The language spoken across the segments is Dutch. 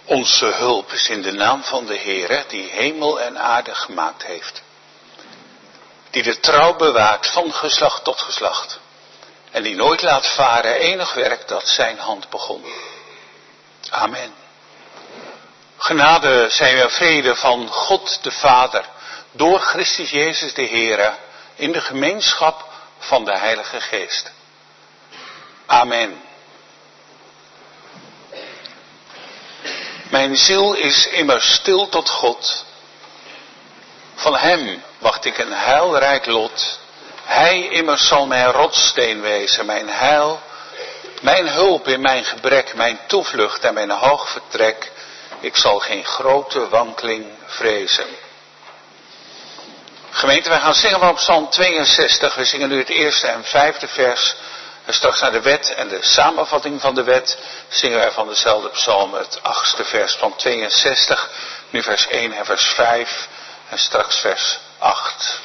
Onze hulp is in de naam van de Heere, die hemel en aarde gemaakt heeft. Die de trouw bewaakt van geslacht tot geslacht. En die nooit laat varen enig werk dat zijn hand begon. Amen. Genade zij u en vrede van God de Vader, door Christus Jezus de Heere, in de gemeenschap van de Heilige Geest. Amen. Mijn ziel is immers stil tot God. Van hem wacht ik een heilrijk lot. Hij immers zal mijn rotssteen wezen, mijn heil, mijn hulp in mijn gebrek, mijn toevlucht en mijn hoog vertrek. Ik zal geen grote wankeling vrezen. Gemeente, wij gaan zingen van Psalm 62. We zingen nu het eerste en vijfde vers. En straks naar de wet en de samenvatting van de wet zingen wij van dezelfde psalm het 8e vers van 62. Nu vers 1 en vers 5 en straks vers 8.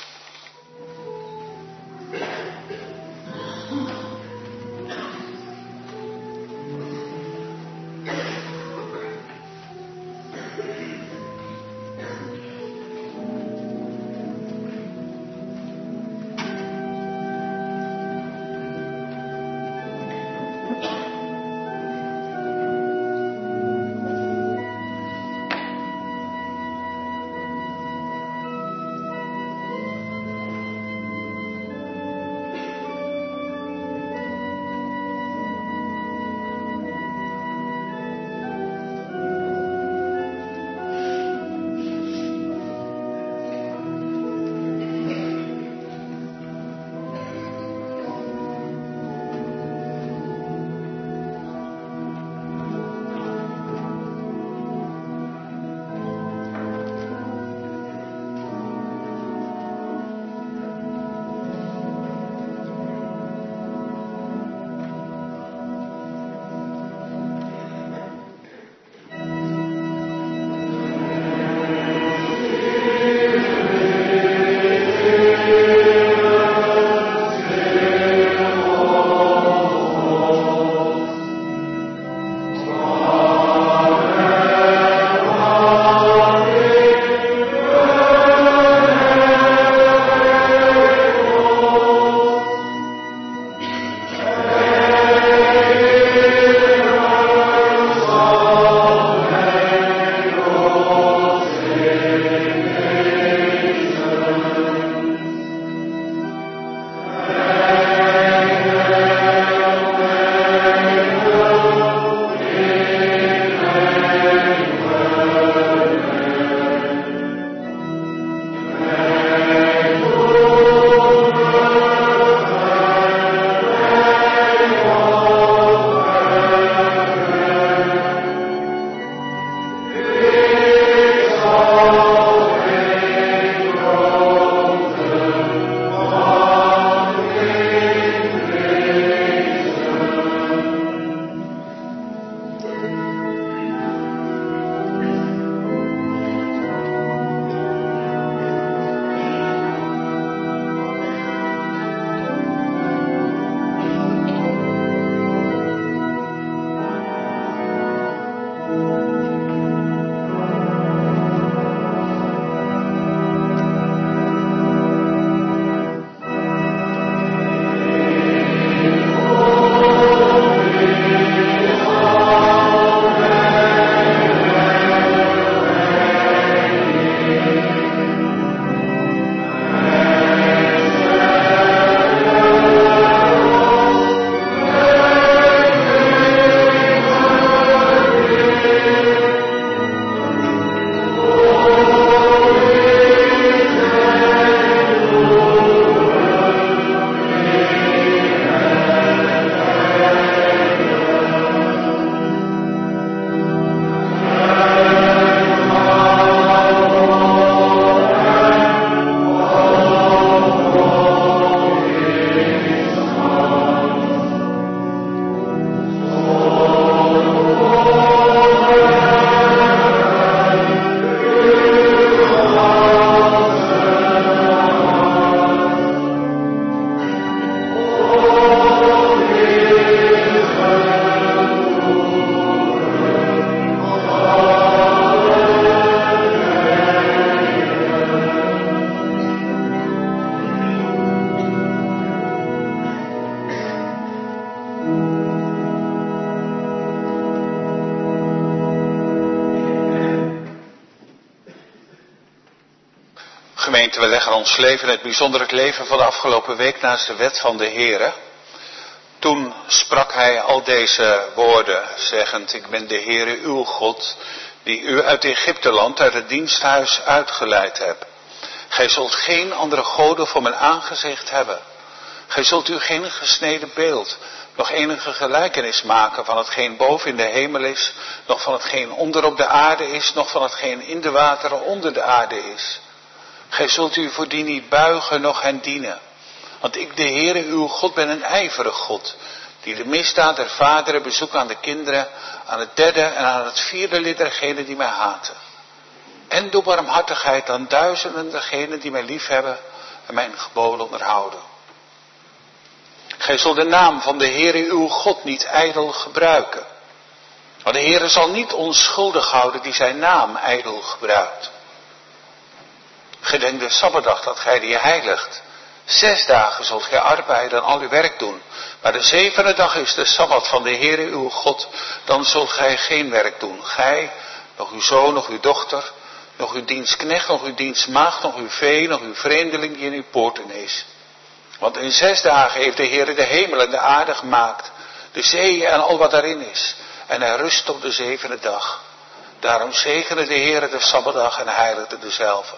Gemeente, we leggen ons leven, in het bijzonder het leven van de afgelopen week, naast de wet van de Heere. Toen sprak hij al deze woorden, zeggend: ik ben de Heere uw God, die u uit Egypteland, uit het diensthuis uitgeleid heb. Gij zult geen andere goden voor mijn aangezicht hebben. Gij zult u geen gesneden beeld, nog enige gelijkenis maken van hetgeen boven in de hemel is, nog van hetgeen onder op de aarde is, nog van hetgeen in de wateren onder de aarde is. Gij zult u voor die niet buigen, noch hen dienen. Want ik, de Heere uw God, ben een ijverig God, die de misdaad der vaderen bezoekt aan de kinderen, aan het derde en aan het vierde lid dergenen die mij haten. En doe barmhartigheid aan duizenden dergenen die mij liefhebben en mijn geboden onderhouden. Gij zult de naam van de Heere uw God niet ijdel gebruiken. Want de Heere zal niet onschuldig houden die zijn naam ijdel gebruikt. Gedenk de Sabbatdag dat gij die heiligt. 6 dagen zult gij arbeiden en al uw werk doen. Maar de 7e dag is de Sabbat van de Heere uw God. Dan zult gij geen werk doen. Gij, nog uw zoon, nog uw dochter, nog uw dienstknecht, nog uw dienstmaagd, nog uw vee, nog uw vreemdeling die in uw poorten is. Want in 6 dagen heeft de Heere de hemel en de aarde gemaakt, de zee en al wat daarin is. En hij rust op de 7e dag. Daarom zegene de Heere de Sabbatdag en heiligde dezelve.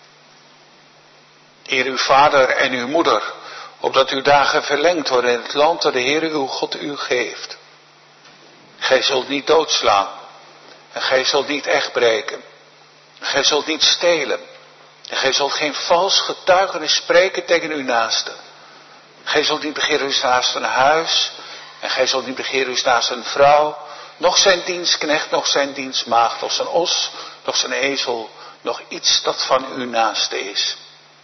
Eer uw vader en uw moeder, opdat uw dagen verlengd worden in het land dat de Heere uw God u geeft. Gij zult niet doodslaan, en gij zult niet echtbreken, en gij zult niet stelen, en gij zult geen vals getuigenis spreken tegen uw naaste. Gij zult niet begeren uw naaste een huis, en gij zult niet begeren uw naaste een vrouw, noch zijn dienstknecht, noch zijn dienstmaagd, noch zijn os, noch zijn ezel, noch iets dat van uw naaste is.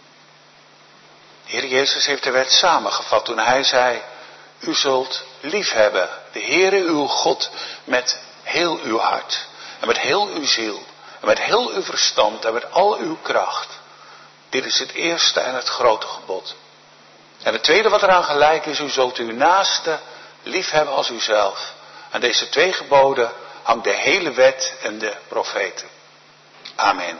De Heer Jezus heeft de wet samengevat toen hij zei: u zult liefhebben de Heere uw God met heel uw hart, en met heel uw ziel, en met heel uw verstand, en met al uw kracht. Dit is het eerste en het grote gebod. En het tweede wat eraan gelijk is: u zult uw naaste liefhebben als uzelf. Aan deze 2 geboden hangt de hele wet en de profeten. Amen.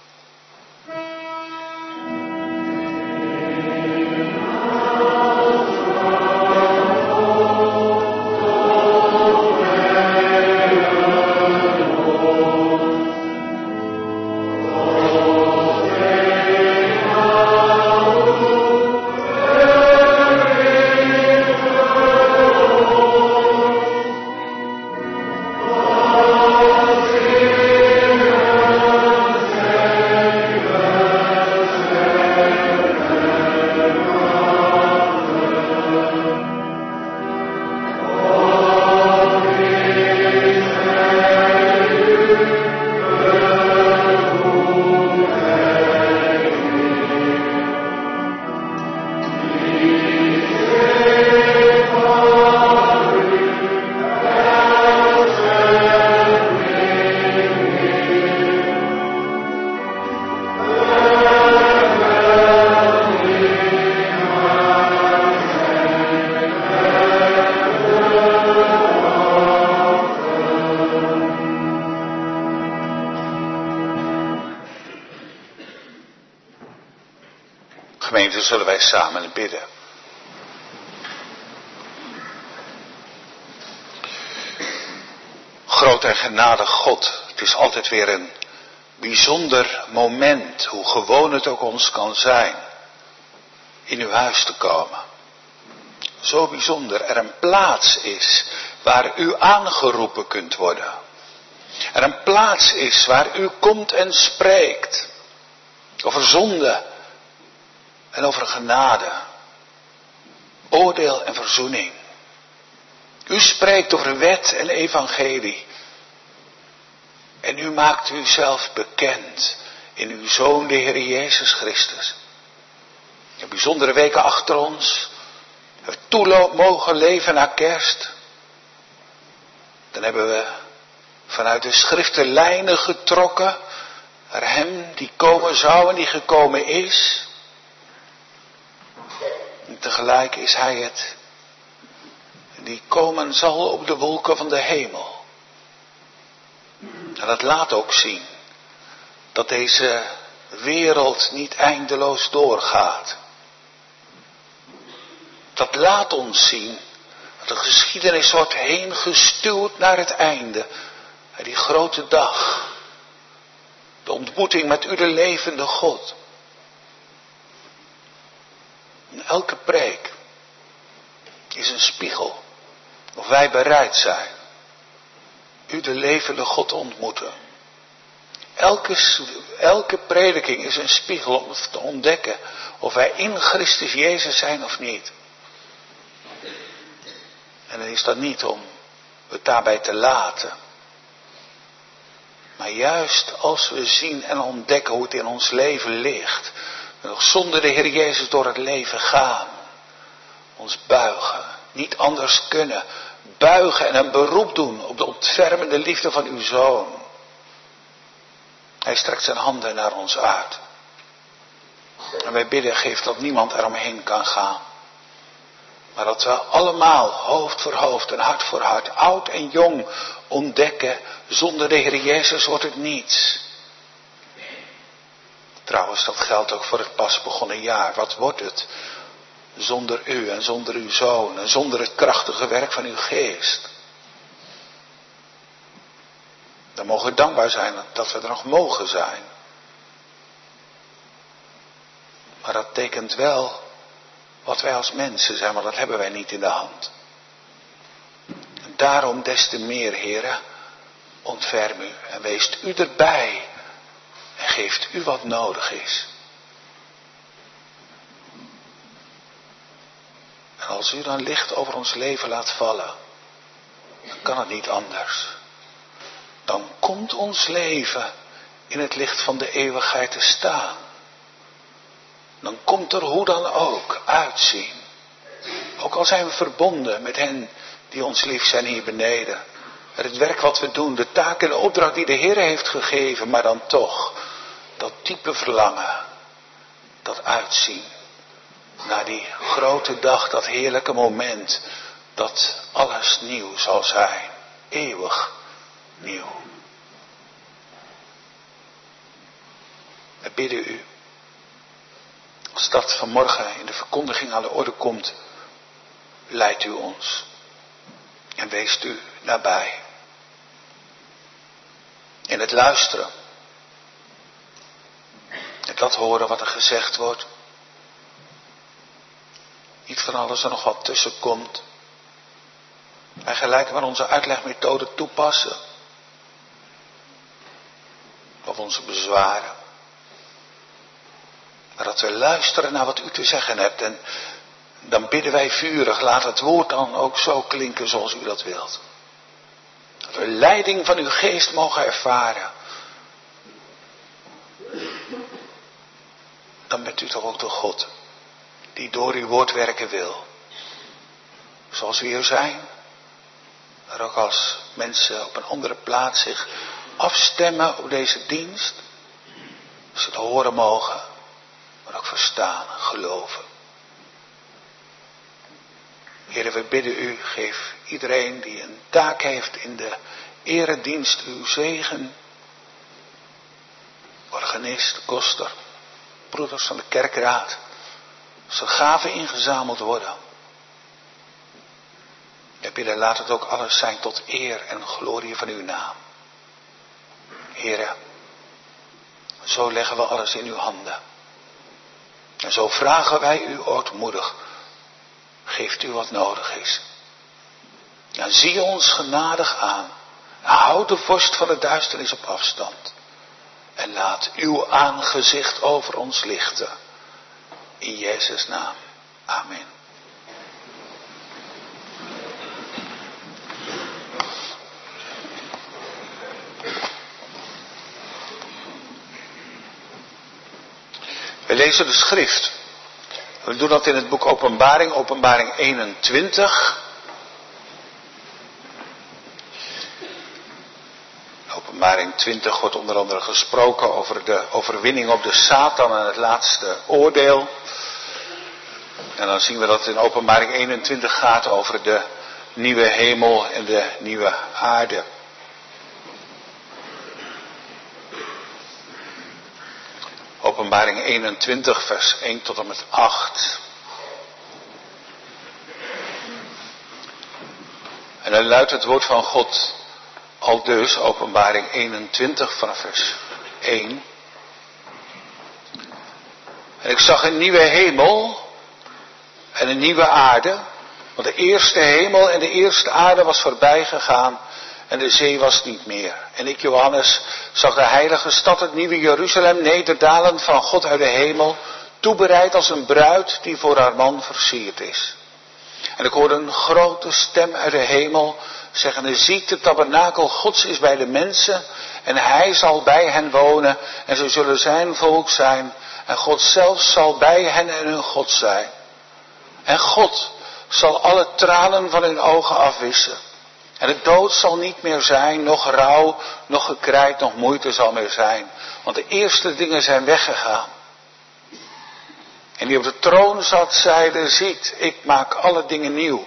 Gemeente, zullen wij samen bidden. Groot en genadig God, het is altijd weer een bijzonder moment, hoe gewoon het ook ons kan zijn, in uw huis te komen. Zo bijzonder, er een plaats is waar u aangeroepen kunt worden. Er een plaats is waar u komt en spreekt over zonde en over genade, oordeel en verzoening. U spreekt over wet en evangelie. En u maakt uzelf bekend in uw Zoon, de Heer Jezus Christus. Een bijzondere weken achter ons. We toe mogen leven naar kerst. Dan hebben we vanuit de schriftenlijnen getrokken naar hem die komen zou en die gekomen is. En tegelijk is hij het die komen zal op de wolken van de hemel. En dat laat ook zien dat deze wereld niet eindeloos doorgaat. Dat laat ons zien dat de geschiedenis wordt heen gestuurd naar het einde. Naar die grote dag. De ontmoeting met u, de levende God. En elke preek is een spiegel. Of wij bereid zijn u, de levende God, te ontmoeten. Elke prediking is een spiegel om te ontdekken of wij in Christus Jezus zijn of niet. En dan is dat niet om het daarbij te laten. Maar juist als we zien en ontdekken hoe het in ons leven ligt. We nog zonder de Heer Jezus door het leven gaan. Ons buigen. Niet anders kunnen. Buigen en een beroep doen op de ontfermende liefde van uw Zoon. Hij strekt zijn handen naar ons uit. En wij bidden, geef dat niemand eromheen kan gaan. Maar dat we allemaal hoofd voor hoofd en hart voor hart, oud en jong, ontdekken. Zonder de Heer Jezus wordt het niets. Trouwens, dat geldt ook voor het pas begonnen jaar. Wat wordt het zonder u en zonder uw Zoon en zonder het krachtige werk van uw geest? Dan mogen we dankbaar zijn dat we er nog mogen zijn. Maar dat tekent wel wat wij als mensen zijn, maar dat hebben wij niet in de hand. En daarom des te meer, Heere, ontferm u en weest u erbij en geeft u wat nodig is. En als u dan licht over ons leven laat vallen, dan kan het niet anders. Dan komt ons leven in het licht van de eeuwigheid te staan. Dan komt er hoe dan ook uitzien. Ook al zijn we verbonden met hen die ons lief zijn hier beneden. Met het werk wat we doen, de taak en de opdracht die de Heer heeft gegeven. Maar dan toch, dat diepe verlangen, dat uitzien. Naar die grote dag, dat heerlijke moment, dat alles nieuw zal zijn. Eeuwig nieuw. We bidden u. Als dat vanmorgen in de verkondiging aan de orde komt, leidt u ons. En weest u nabij. In het luisteren. En dat horen wat er gezegd wordt. Niet van alles er nog wat tussen komt. En gelijk maar onze uitlegmethode toepassen. Of onze bezwaren. Maar dat we luisteren naar wat u te zeggen hebt. En dan bidden wij vurig. Laat het woord dan ook zo klinken zoals u dat wilt. Dat we leiding van uw geest mogen ervaren. Dan bent u toch ook de God die door uw woord werken wil. Zoals we hier zijn. Maar ook als mensen op een andere plaats zich afstemmen op deze dienst. Ze het horen mogen. Maar ook verstaan, geloven. Heere, we bidden u, geef iedereen die een taak heeft in de eredienst uw zegen. Organist, koster, broeders van de kerkraad. Als er gaven ingezameld worden. We bidden, laat het ook alles zijn tot eer en glorie van uw naam. Heere, zo leggen we alles in uw handen. En zo vragen wij u ootmoedig, geeft u wat nodig is. En zie ons genadig aan. Houd de vorst van de duisternis op afstand. En laat uw aangezicht over ons lichten. In Jezus' naam. Amen. We lezen de schrift. We doen dat in het boek Openbaring, Openbaring 21. Openbaring 20 wordt onder andere gesproken over de overwinning op de Satan en het laatste oordeel. En dan zien we dat het in Openbaring 21 gaat over de nieuwe hemel en de nieuwe aarde. Openbaring 21 vers 1 tot en met 8. En dan luidt het woord van God aldus, Openbaring 21 vanaf vers 1. En ik zag een nieuwe hemel en een nieuwe aarde. Want de eerste hemel en de eerste aarde was voorbij gegaan en de zee was niet meer. En ik, Johannes, zag de heilige stad, het nieuwe Jeruzalem, nederdalen van God uit de hemel, toebereid als een bruid die voor haar man versierd is. En ik hoorde een grote stem uit de hemel zeggen: ziet, de tabernakel Gods is bij de mensen en hij zal bij hen wonen en ze zullen zijn volk zijn en God zelf zal bij hen en hun God zijn. En God zal alle tranen van hun ogen afwissen. En de dood zal niet meer zijn, noch rouw, noch gekrijt, noch moeite zal meer zijn. Want de eerste dingen zijn weggegaan. En die op de troon zat, zeide: ziet, ik maak alle dingen nieuw.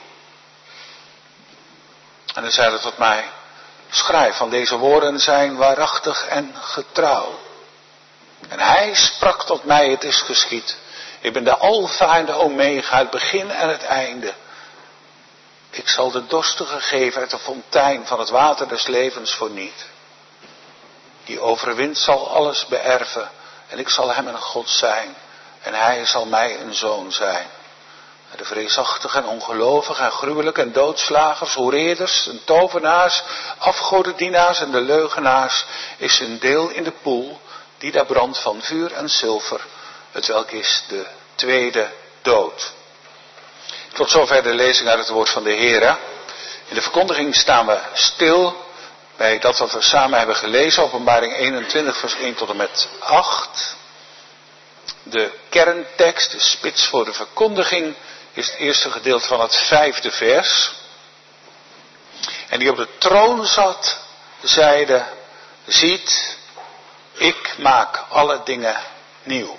En hij zeide tot mij: schrijf, van deze woorden zijn waarachtig en getrouw. En hij sprak tot mij: het is geschied. Ik ben de Alfa en de Omega, het begin en het einde. Ik zal de dorstige geven uit de fontein van het water des levens voorniet. Die overwint zal alles beërven en ik zal hem een God zijn. En hij zal mij een zoon zijn. En de vreesachtigen en ongelovigen en gruwelijke en doodslagers, hoereerders en tovenaars, afgodendienaars en de leugenaars is hun deel in de poel die daar brandt van vuur en zilver, hetwelk is de tweede dood. Tot zover de lezing uit het woord van de Heere. In de verkondiging staan we stil bij dat wat we samen hebben gelezen, Openbaring 21 vers 1 tot en met 8. De kerntekst, de spits voor de verkondiging, is het eerste gedeelte van het 5e vers. En die op de troon zat, zeide: ziet, ik maak alle dingen nieuw.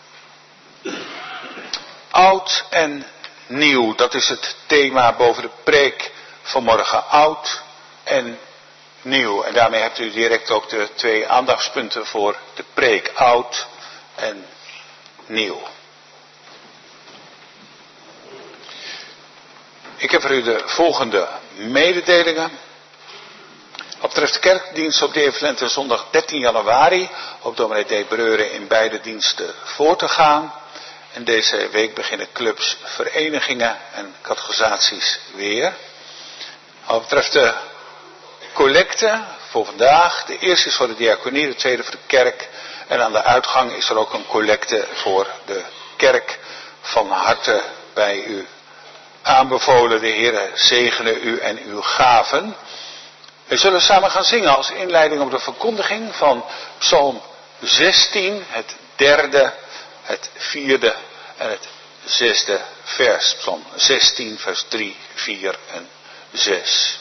Oud en nieuw, dat is het thema boven de preek vanmorgen. Oud en nieuw. En daarmee hebt u direct ook de 2 aandachtspunten voor de preek. Oud en nieuw. Ik heb voor u de volgende mededelingen. Wat betreft de kerkdienst op de evidente zondag 13 januari... hoopt dominee D. Breuren in beide diensten voor te gaan. En deze week beginnen clubs, verenigingen en catechisaties weer. Wat betreft de collecte voor vandaag. De eerste is voor de diaconie, de tweede voor de kerk. En aan de uitgang is er ook een collecte voor de kerk. Van harte bij u aanbevolen. De Heere zegene u en uw gaven. We zullen samen gaan zingen als inleiding op de verkondiging van Psalm 16, het 3e, het 4e en het 6e vers. Psalm 16, vers 3, 4 en 6.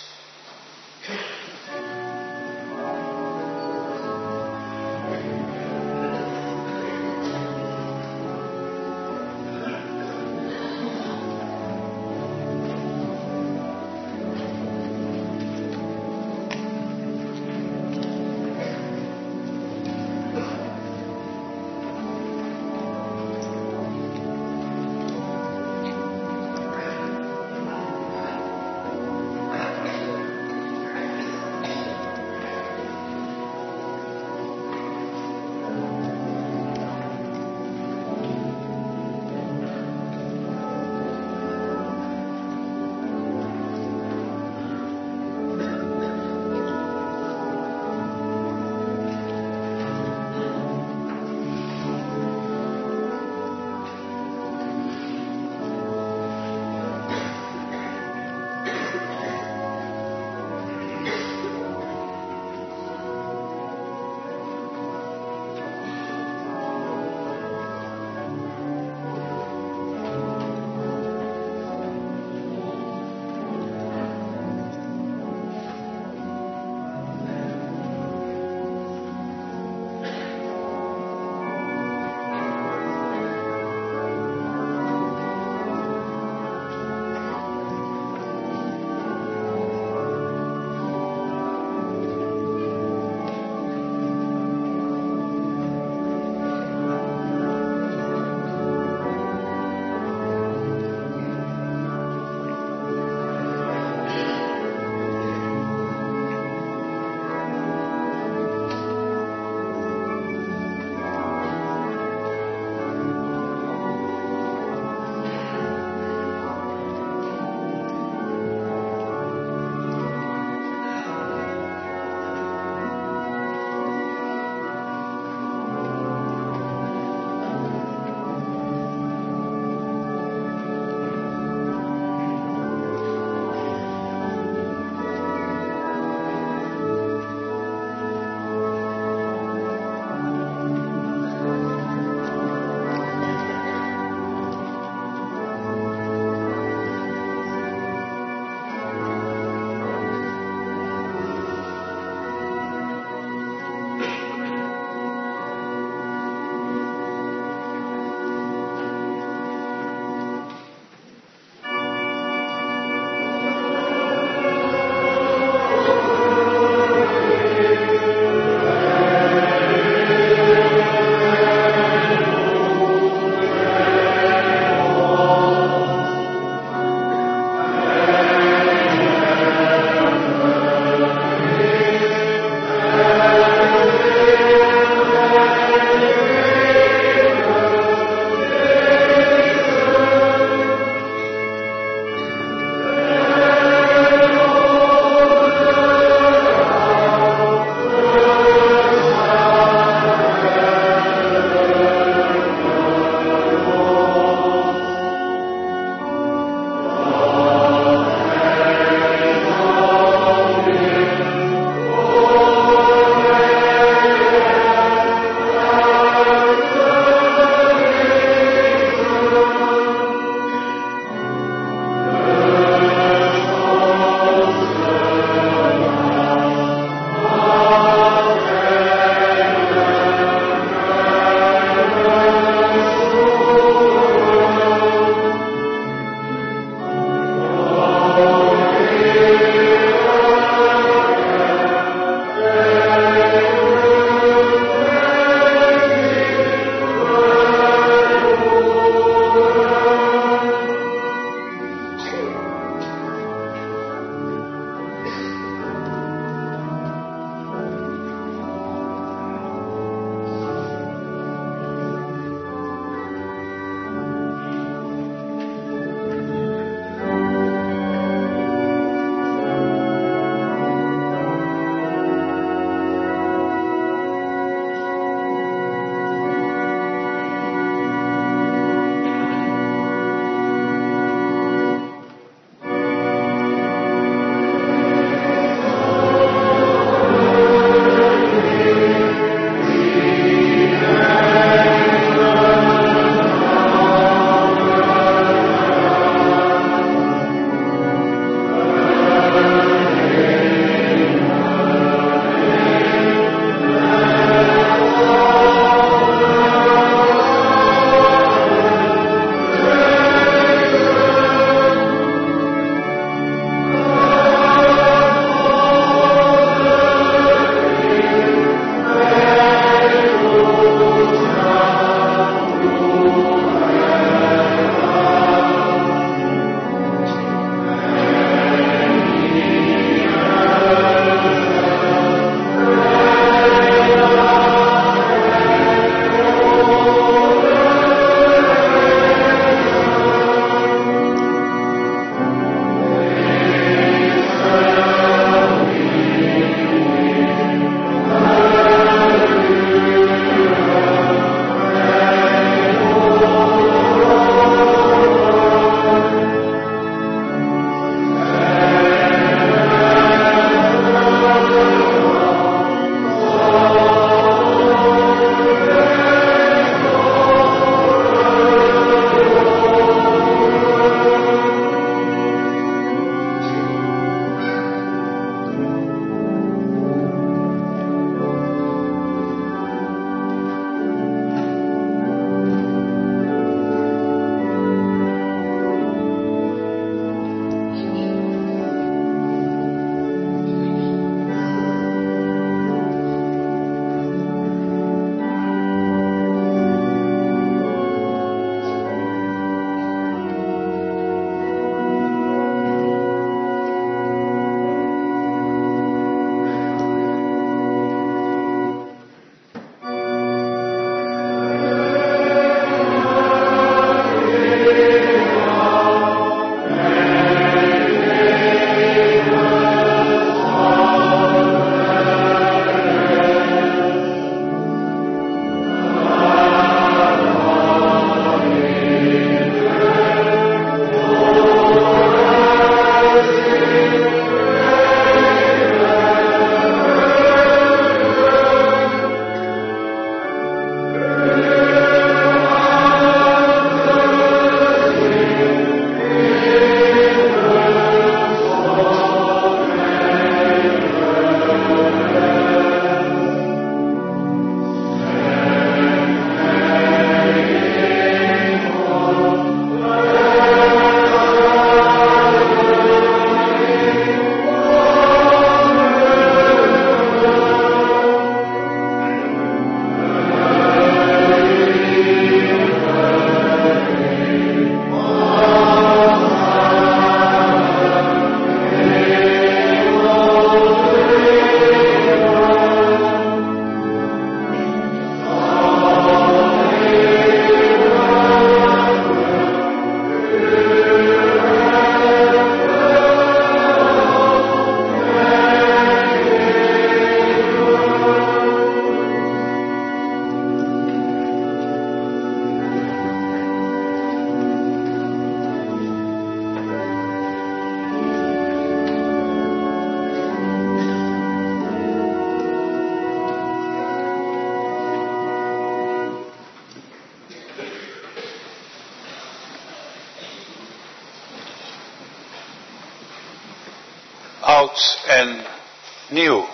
oud en nieuw.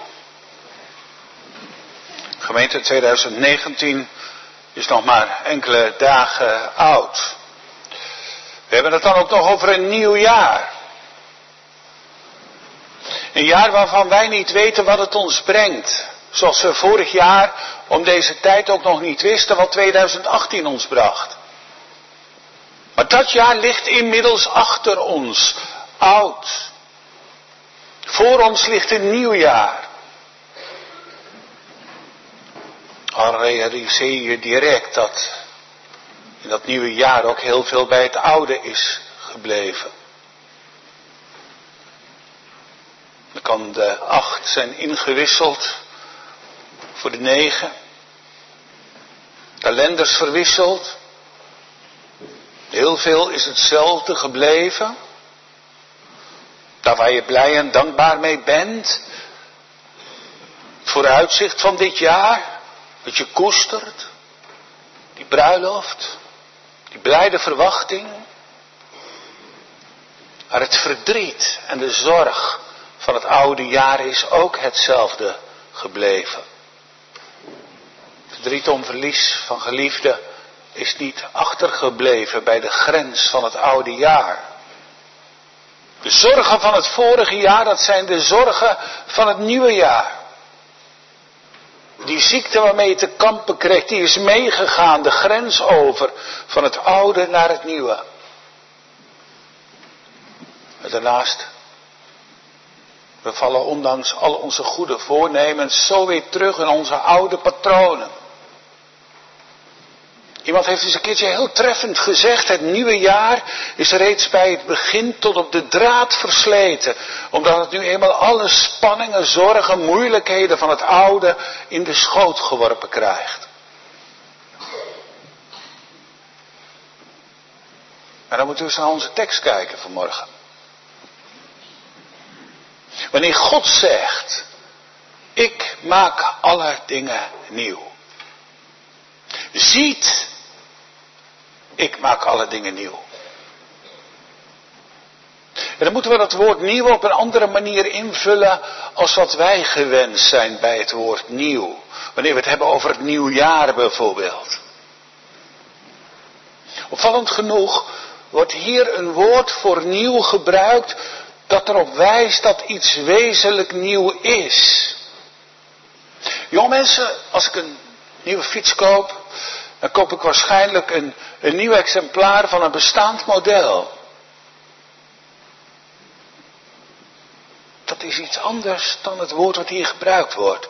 Gemeente 2019 is nog maar enkele dagen oud. We hebben het dan ook nog over een nieuw jaar. Een jaar waarvan wij niet weten wat het ons brengt. Zoals we vorig jaar om deze tijd ook nog niet wisten wat 2018 ons bracht. Maar dat jaar ligt inmiddels achter ons. Oud. Voor ons ligt een nieuw jaar. Al realiseer je direct dat in dat nieuwe jaar ook heel veel bij het oude is gebleven. Dan kan de 8 zijn ingewisseld voor de 9. Kalenders verwisseld. Heel veel is hetzelfde gebleven. Daar waar je blij en dankbaar mee bent. Het vooruitzicht van dit jaar. Dat je koestert. Die bruiloft. Die blijde verwachting. Maar het verdriet en de zorg van het oude jaar is ook hetzelfde gebleven. Verdriet om verlies van geliefden is niet achtergebleven bij de grens van het oude jaar. De zorgen van het vorige jaar, dat zijn de zorgen van het nieuwe jaar. Die ziekte waarmee je te kampen kreeg, die is meegegaan de grens over van het oude naar het nieuwe. En daarnaast, we vallen ondanks al onze goede voornemens zo weer terug in onze oude patronen. Iemand heeft eens een keertje heel treffend gezegd, het nieuwe jaar is reeds bij het begin tot op de draad versleten. Omdat het nu eenmaal alle spanningen, zorgen, moeilijkheden van het oude in de schoot geworpen krijgt. En dan moeten we eens naar onze tekst kijken vanmorgen. Wanneer God zegt, ik maak alle dingen nieuw. Ziet, ik maak alle dingen nieuw. En dan moeten we dat woord nieuw op een andere manier invullen als wat wij gewend zijn bij het woord nieuw. Wanneer we het hebben over het nieuwjaar bijvoorbeeld. Opvallend genoeg wordt hier een woord voor nieuw gebruikt dat erop wijst dat iets wezenlijk nieuw is. Jonge mensen, als ik een nieuwe fiets koop, dan koop ik waarschijnlijk een nieuw exemplaar van een bestaand model. Dat is iets anders dan het woord wat hier gebruikt wordt.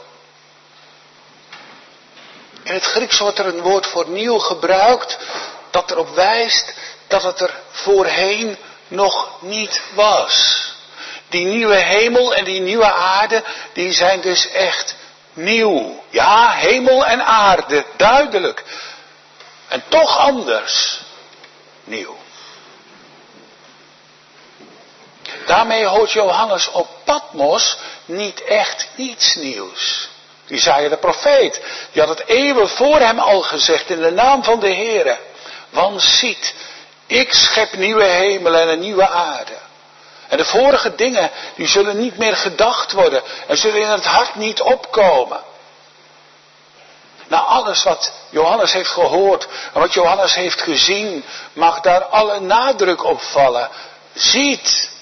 In het Grieks wordt er een woord voor nieuw gebruikt dat erop wijst dat het er voorheen nog niet was. Die nieuwe hemel en die nieuwe aarde, die zijn dus echt nieuw. Ja, hemel en aarde, duidelijk. En toch anders. Nieuw. Daarmee hoort Johannes op Patmos niet echt iets nieuws. Jesaja de profeet, die had het eeuwen voor hem al gezegd in de naam van de Heere. Want ziet, ik schep nieuwe hemelen en een nieuwe aarde. En de vorige dingen, die zullen niet meer gedacht worden en zullen in het hart niet opkomen. Nou, alles wat Johannes heeft gehoord en wat Johannes heeft gezien, mag daar alle nadruk op vallen. Ziet,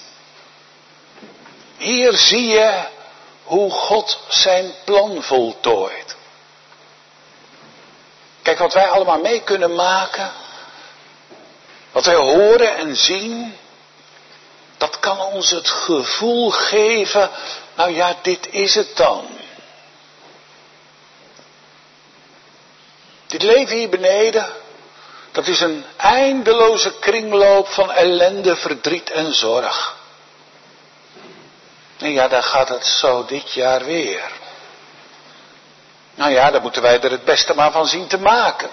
hier zie je hoe God zijn plan voltooit. Kijk, wat wij allemaal mee kunnen maken, wat wij horen en zien, dat kan ons het gevoel geven, nou ja, dit is het dan. Dit leven hier beneden, dat is een eindeloze kringloop van ellende, verdriet en zorg. En ja, daar gaat het zo dit jaar weer. Nou ja, daar moeten wij er het beste maar van zien te maken.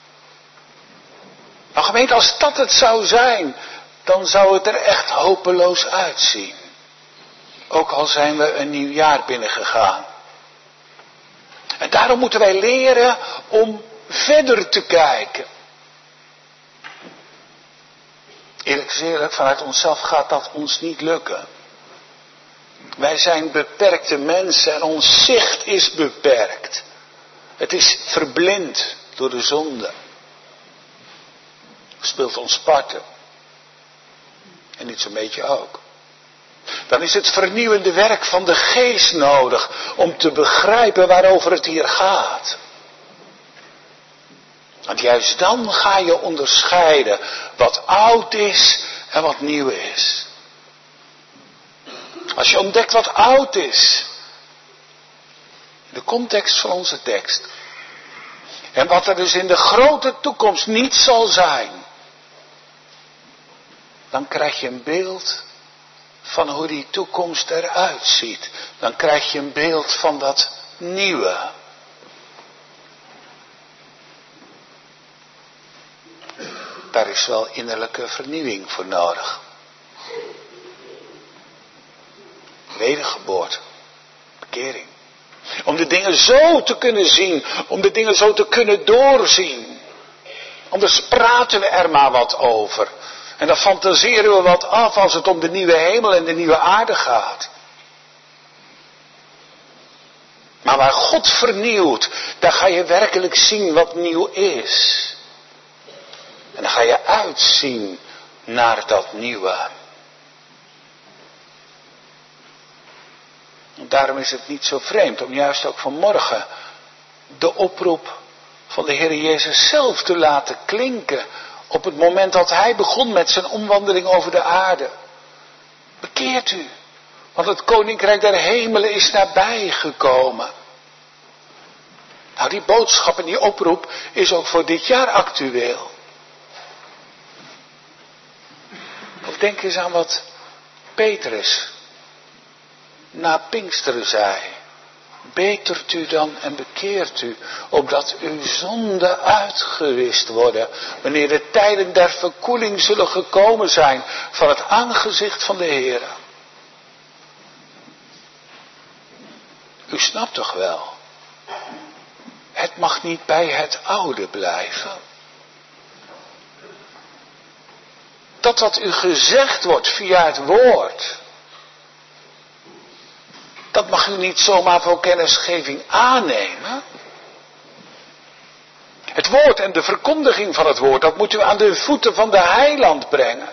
Nou gemeente, als dat het zou zijn, dan zou het er echt hopeloos uitzien. Ook al zijn we een nieuw jaar binnengegaan. En daarom moeten wij leren om verder te kijken. Eerlijk is eerlijk, vanuit onszelf gaat dat ons niet lukken. Wij zijn beperkte mensen en ons zicht is beperkt. Het is verblind door de zonde. Speelt ons parten. En niet zo'n beetje ook. Dan is het vernieuwende werk van de geest nodig om te begrijpen waarover het hier gaat. Want juist dan ga je onderscheiden wat oud is en wat nieuw is. Als je ontdekt wat oud is, in de context van onze tekst, en wat er dus in de grote toekomst niet zal zijn, dan krijg je een beeld van hoe die toekomst eruit ziet. Dan krijg je een beeld van dat nieuwe. Daar is wel innerlijke vernieuwing voor nodig. Wedergeboorte. Bekering. Om de dingen zo te kunnen zien. Om de dingen zo te kunnen doorzien. Anders praten we er maar wat over. En dan fantaseren we wat af als het om de nieuwe hemel en de nieuwe aarde gaat. Maar waar God vernieuwt, daar ga je werkelijk zien wat nieuw is. En dan ga je uitzien naar dat nieuwe. En daarom is het niet zo vreemd om juist ook vanmorgen de oproep van de Heer Jezus zelf te laten klinken. Op het moment dat hij begon met zijn omwandeling over de aarde. Bekeert u, want het koninkrijk der hemelen is nabij gekomen. Nou, die boodschap en die oproep is ook voor dit jaar actueel. Of denk eens aan wat Petrus na Pinksteren zei. Betert u dan en bekeert u, opdat uw zonden uitgewist worden, wanneer de tijden der verkoeling zullen gekomen zijn van het aangezicht van de Heer. U snapt toch wel, het mag niet bij het oude blijven. Dat wat u gezegd wordt via het woord, dat mag u niet zomaar voor kennisgeving aannemen. Het woord en de verkondiging van het woord, dat moet u aan de voeten van de heiland brengen.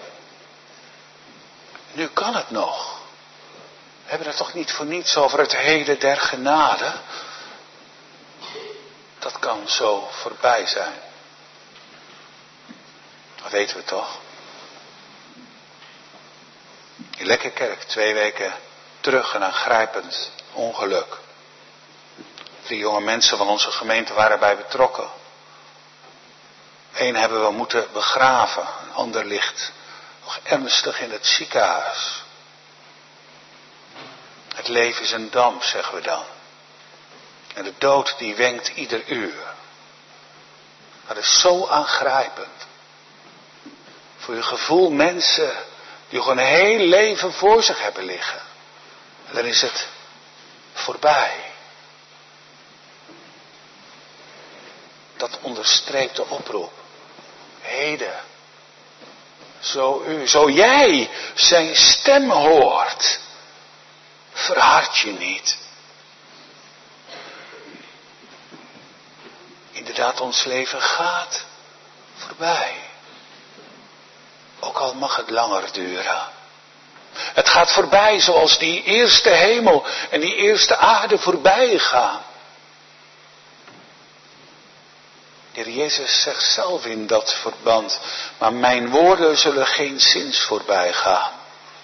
Nu kan het nog. We hebben het toch niet voor niets over het heden der genade. Dat kan zo voorbij zijn. Dat weten we toch. In Lekkerkerk 2 weken terug een aangrijpend ongeluk. 3 jonge mensen van onze gemeente waren bij betrokken. 1 hebben we moeten begraven, een ander ligt nog ernstig in het ziekenhuis. Het leven is een damp, zeggen we dan. En de dood die wenkt ieder uur. Dat is zo aangrijpend. Voor je gevoel mensen die gewoon een heel leven voor zich hebben liggen. En dan is het voorbij. Dat onderstreept de oproep. Heden. Zo jij zijn stem hoort. Verhard je niet. Inderdaad, ons leven gaat voorbij. Ook al mag het langer duren. Het gaat voorbij zoals die eerste hemel en die eerste aarde voorbij gaan. De Heer Jezus zegt zelf in dat verband, maar mijn woorden zullen geen zins voorbij gaan.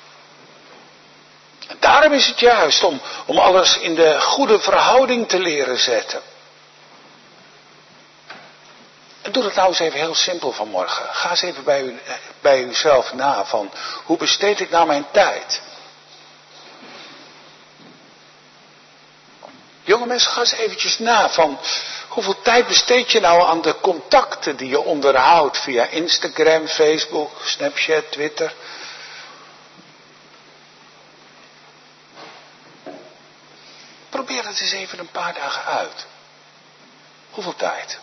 En daarom is het juist om alles in de goede verhouding te leren zetten. En doe dat nou eens even heel simpel vanmorgen. Ga eens even bij uzelf na van, hoe besteed ik nou mijn tijd? Jonge mensen, ga eens eventjes na van, hoeveel tijd besteed je nou aan de contacten die je onderhoudt via Instagram, Facebook, Snapchat, Twitter? Probeer het eens even een paar dagen uit. Hoeveel tijd?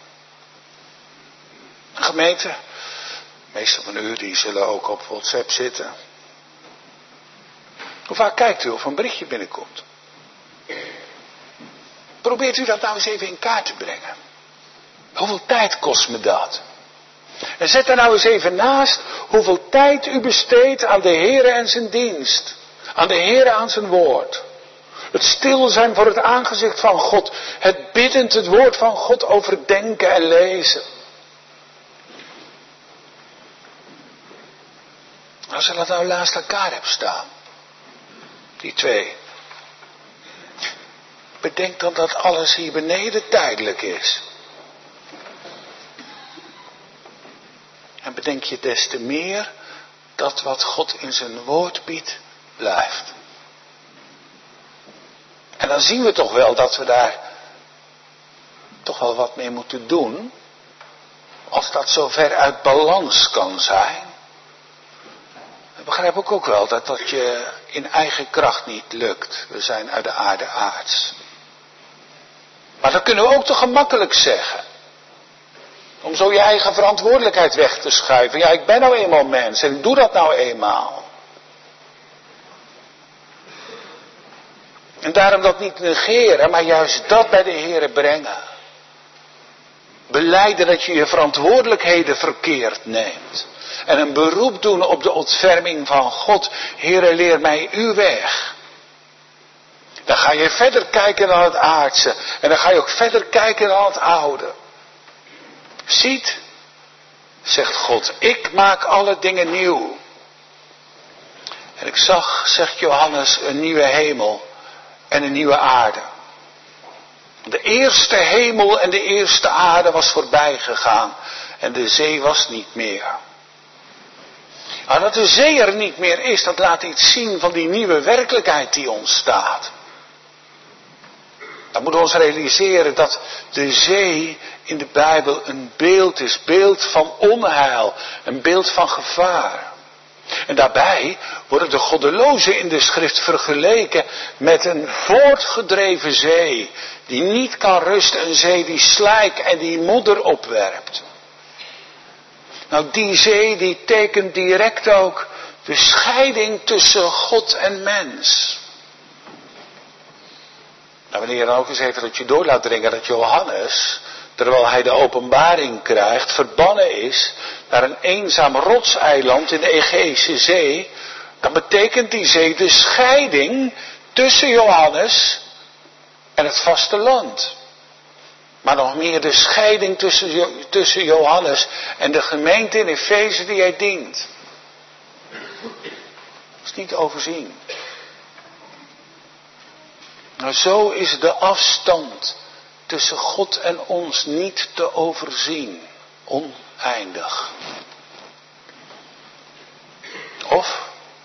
De gemeente, meestal van u, die zullen ook op WhatsApp zitten. Hoe vaak kijkt u of een berichtje binnenkomt? Probeert u dat nou eens even in kaart te brengen. Hoeveel tijd kost me dat? En zet er nou eens even naast hoeveel tijd u besteedt aan de Heere en zijn dienst. Aan de Heere aan zijn woord. Het stil zijn voor het aangezicht van God. Het biddend het woord van God overdenken en lezen. Als je dat nou naast elkaar hebt staan. Die twee. Bedenk dan dat alles hier beneden tijdelijk is. En bedenk je des te meer dat wat God in zijn woord biedt, blijft. En dan zien we toch wel dat we daar toch wel wat mee moeten doen. Als dat zo ver uit balans kan zijn. Ik begrijp ook wel dat dat je in eigen kracht niet lukt. We zijn uit de aarde aards. Maar dat kunnen we ook te gemakkelijk zeggen. Om zo je eigen verantwoordelijkheid weg te schuiven. Ja, ik ben nou eenmaal mens en ik doe dat nou eenmaal. En daarom dat niet negeren, maar juist dat bij de Heere brengen. Belijden dat je je verantwoordelijkheden verkeerd neemt. En een beroep doen op de ontferming van God. Heere, leer mij uw weg. Dan ga je verder kijken dan het aardse. En dan ga je ook verder kijken dan het oude. Ziet, zegt God, ik maak alle dingen nieuw. En ik zag, zegt Johannes, een nieuwe hemel en een nieuwe aarde. De eerste hemel en de eerste aarde was voorbij gegaan. En de zee was niet meer. Maar dat de zee er niet meer is, dat laat iets zien van die nieuwe werkelijkheid die ontstaat. Dan moeten we ons realiseren dat de zee in de Bijbel een beeld is. Beeld van onheil. Een beeld van gevaar. En daarbij worden de goddelozen in de schrift vergeleken met een voortgedreven zee. Die niet kan rusten. Een zee die slijk en die modder opwerpt. Nou, die zee die tekent direct ook de scheiding tussen God en mens. Nou, wanneer je dan ook eens even tot je door laat dringen dat Johannes, terwijl hij de openbaring krijgt, verbannen is naar een eenzaam rotseiland in de Egeïsche Zee, dan betekent die zee de scheiding tussen Johannes en het vasteland. Maar nog meer de scheiding tussen Johannes en de gemeente in Efeze die hij dient. Dat is niet overzien. Nou, zo is de afstand tussen God en ons niet te overzien. Oneindig. Of,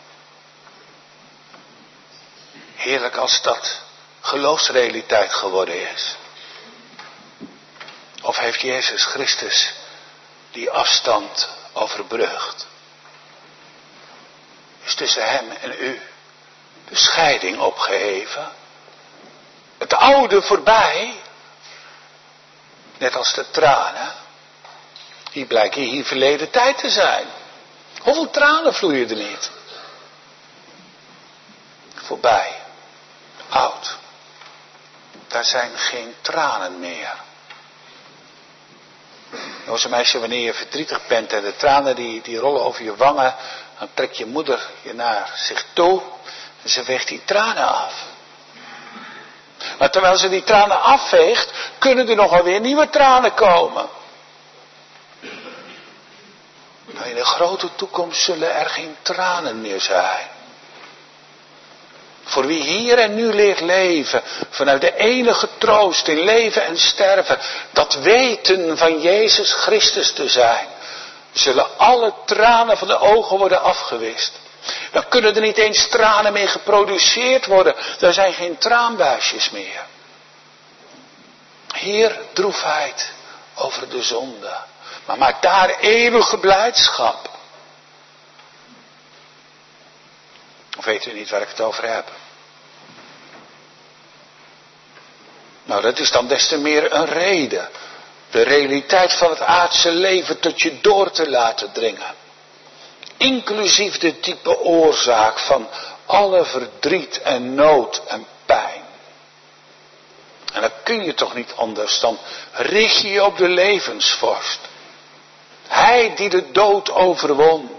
heerlijk als dat geloofsrealiteit geworden is. Of heeft Jezus Christus die afstand overbrugd? Is tussen hem en u de scheiding opgeheven? Het oude voorbij, net als de tranen, die blijken hier verleden tijd te zijn. Hoeveel tranen vloeien er niet? Voorbij, oud, daar zijn geen tranen meer. Jongens meisje, wanneer je verdrietig bent en de tranen die rollen over je wangen, dan trekt je moeder je naar zich toe en ze veegt die tranen af. Maar terwijl ze die tranen afveegt, kunnen er nog alweer nieuwe tranen komen. Nou, in de grote toekomst zullen er geen tranen meer zijn. Voor wie hier en nu leert leven, vanuit de enige troost in leven en sterven, dat weten van Jezus Christus te zijn, zullen alle tranen van de ogen worden afgewist. Dan kunnen er niet eens tranen meer geproduceerd worden. Er zijn geen traanbuisjes meer. Hier droefheid over de zonde. Maar maak daar eeuwige blijdschap. Of weet u niet waar ik het over heb? Nou, dat is dan des te meer een reden. De realiteit van het aardse leven tot je door te laten dringen. Inclusief de diepe oorzaak van alle verdriet en nood en pijn. En dan kun je toch niet anders dan richt je op de levensvorst. Hij die de dood overwon.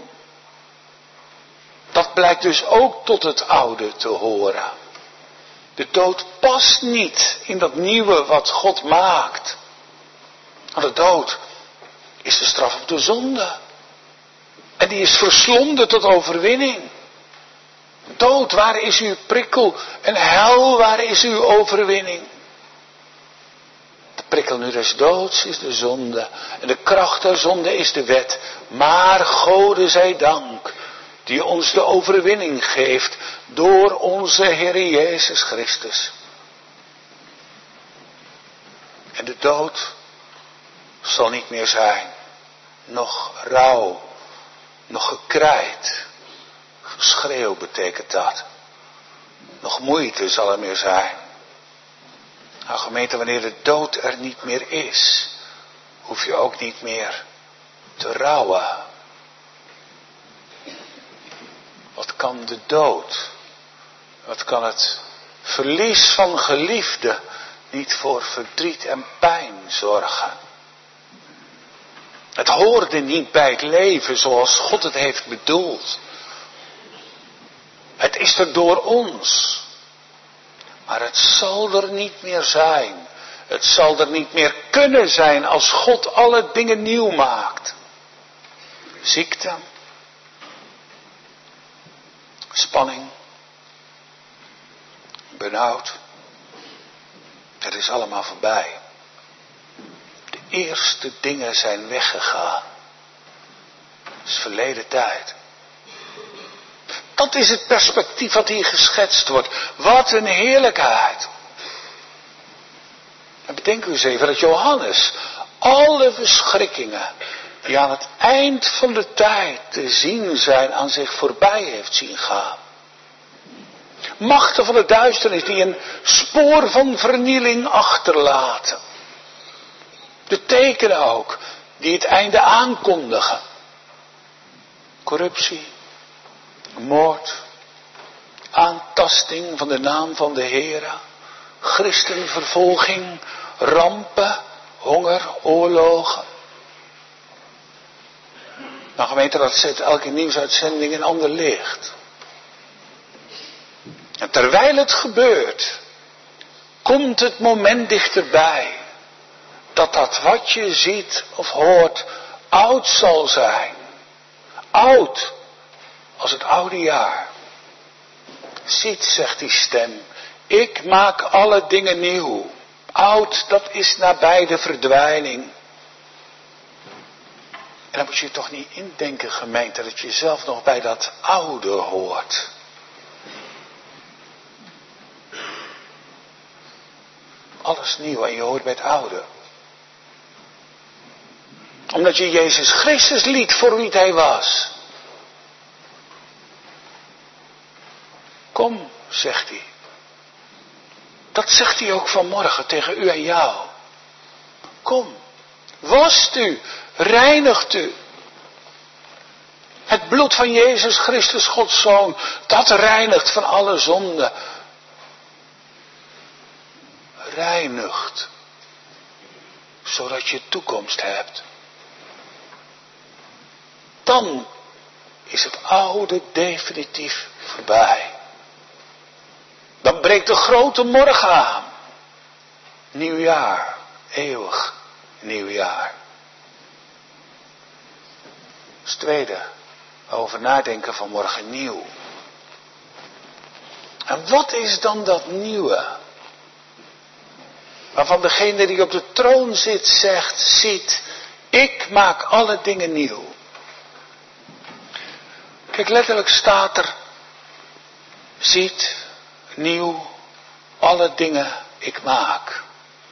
Dat blijkt dus ook tot het oude te horen. De dood past niet in dat nieuwe wat God maakt. Want de dood is de straf op de zonde. En die is verslonden tot overwinning. Dood, waar is uw prikkel? En hel, waar is uw overwinning? De prikkel nu des doods is de zonde. En de kracht der zonde is de wet. Maar Gode zij dank, die ons de overwinning geeft door onze Heer Jezus Christus. En de dood zal niet meer zijn. Nog rouw, nog gekrijt. Geschreeuw betekent dat. Nog moeite zal er meer zijn. Nou gemeente, wanneer de dood er niet meer is, hoef je ook niet meer te rouwen. Wat kan de dood, wat kan het verlies van geliefden niet voor verdriet en pijn zorgen? Het hoorde niet bij het leven zoals God het heeft bedoeld. Het is er door ons. Maar het zal er niet meer zijn. Het zal er niet meer kunnen zijn als God alle dingen nieuw maakt. Ziekte. Spanning. Benauwd. Het is allemaal voorbij. De eerste dingen zijn weggegaan. Het is verleden tijd. Dat is het perspectief wat hier geschetst wordt. Wat een heerlijkheid. En bedenk u eens even dat Johannes alle verschrikkingen die aan het eind van de tijd te zien zijn aan zich voorbij heeft zien gaan. Machten van de duisternis die een spoor van vernieling achterlaten. De tekenen ook die het einde aankondigen. Corruptie. Moord, aantasting van de naam van de Heere, christenvervolging, rampen, honger, oorlogen. Nou gemeente, dat zet elke nieuwsuitzending in ander licht. En terwijl het gebeurt, komt het moment dichterbij dat dat wat je ziet of hoort oud zal zijn. Oud. Als het oude jaar. Ziet, zegt die stem, ik maak alle dingen nieuw. Oud, dat is nabij de verdwijning. En dan moet je toch niet indenken, gemeente, dat je zelf nog bij dat oude hoort. Alles nieuw en je hoort bij het oude. Omdat je Jezus Christus liet voor wie hij was. Kom, zegt hij. Dat zegt hij ook vanmorgen tegen u en jou. Kom, wast u, reinigt u. Het bloed van Jezus Christus, Gods Zoon, dat reinigt van alle zonde. Reinigt, zodat je toekomst hebt. Dan is het oude definitief voorbij. Dan breekt de grote morgen aan. Nieuwjaar, eeuwig nieuwjaar. Als tweede, over nadenken van morgen nieuw. En wat is dan dat nieuwe? Waarvan degene die op de troon zit zegt, ziet, ik maak alle dingen nieuw. Kijk, letterlijk staat er, ziet, nieuw, alle dingen ik maak.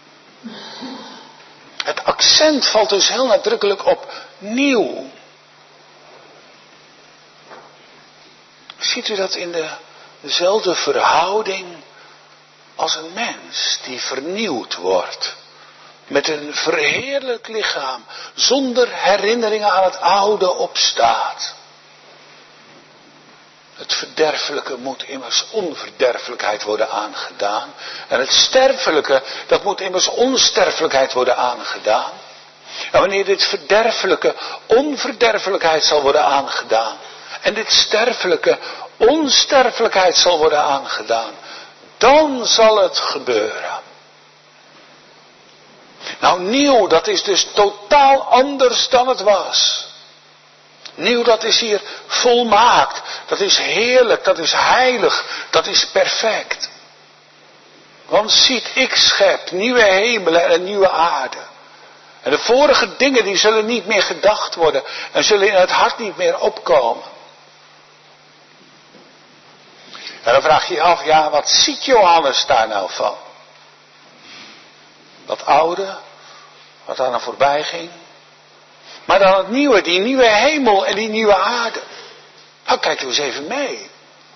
Het accent valt dus heel nadrukkelijk op nieuw. Ziet u dat in dezelfde verhouding als een mens die vernieuwd wordt. Met een verheerlijk lichaam, zonder herinneringen aan het oude opstaat. Het verderfelijke moet immers onverderfelijkheid worden aangedaan. En het sterfelijke, dat moet immers onsterfelijkheid worden aangedaan. En wanneer dit verderfelijke onverderfelijkheid zal worden aangedaan. En dit sterfelijke onsterfelijkheid zal worden aangedaan. Dan zal het gebeuren. Nou, nieuw, dat is dus totaal anders dan het was. Nieuw, dat is hier volmaakt. Dat is heerlijk, dat is heilig, dat is perfect. Want ziet, ik schep nieuwe hemelen en een nieuwe aarde. En de vorige dingen die zullen niet meer gedacht worden en zullen in het hart niet meer opkomen. En dan vraag je je af, ja, wat ziet Johannes daar nou van? Dat oude, wat aan hem voorbij ging. Maar dan het nieuwe, die nieuwe hemel en die nieuwe aarde. Nou, kijk eens even mee.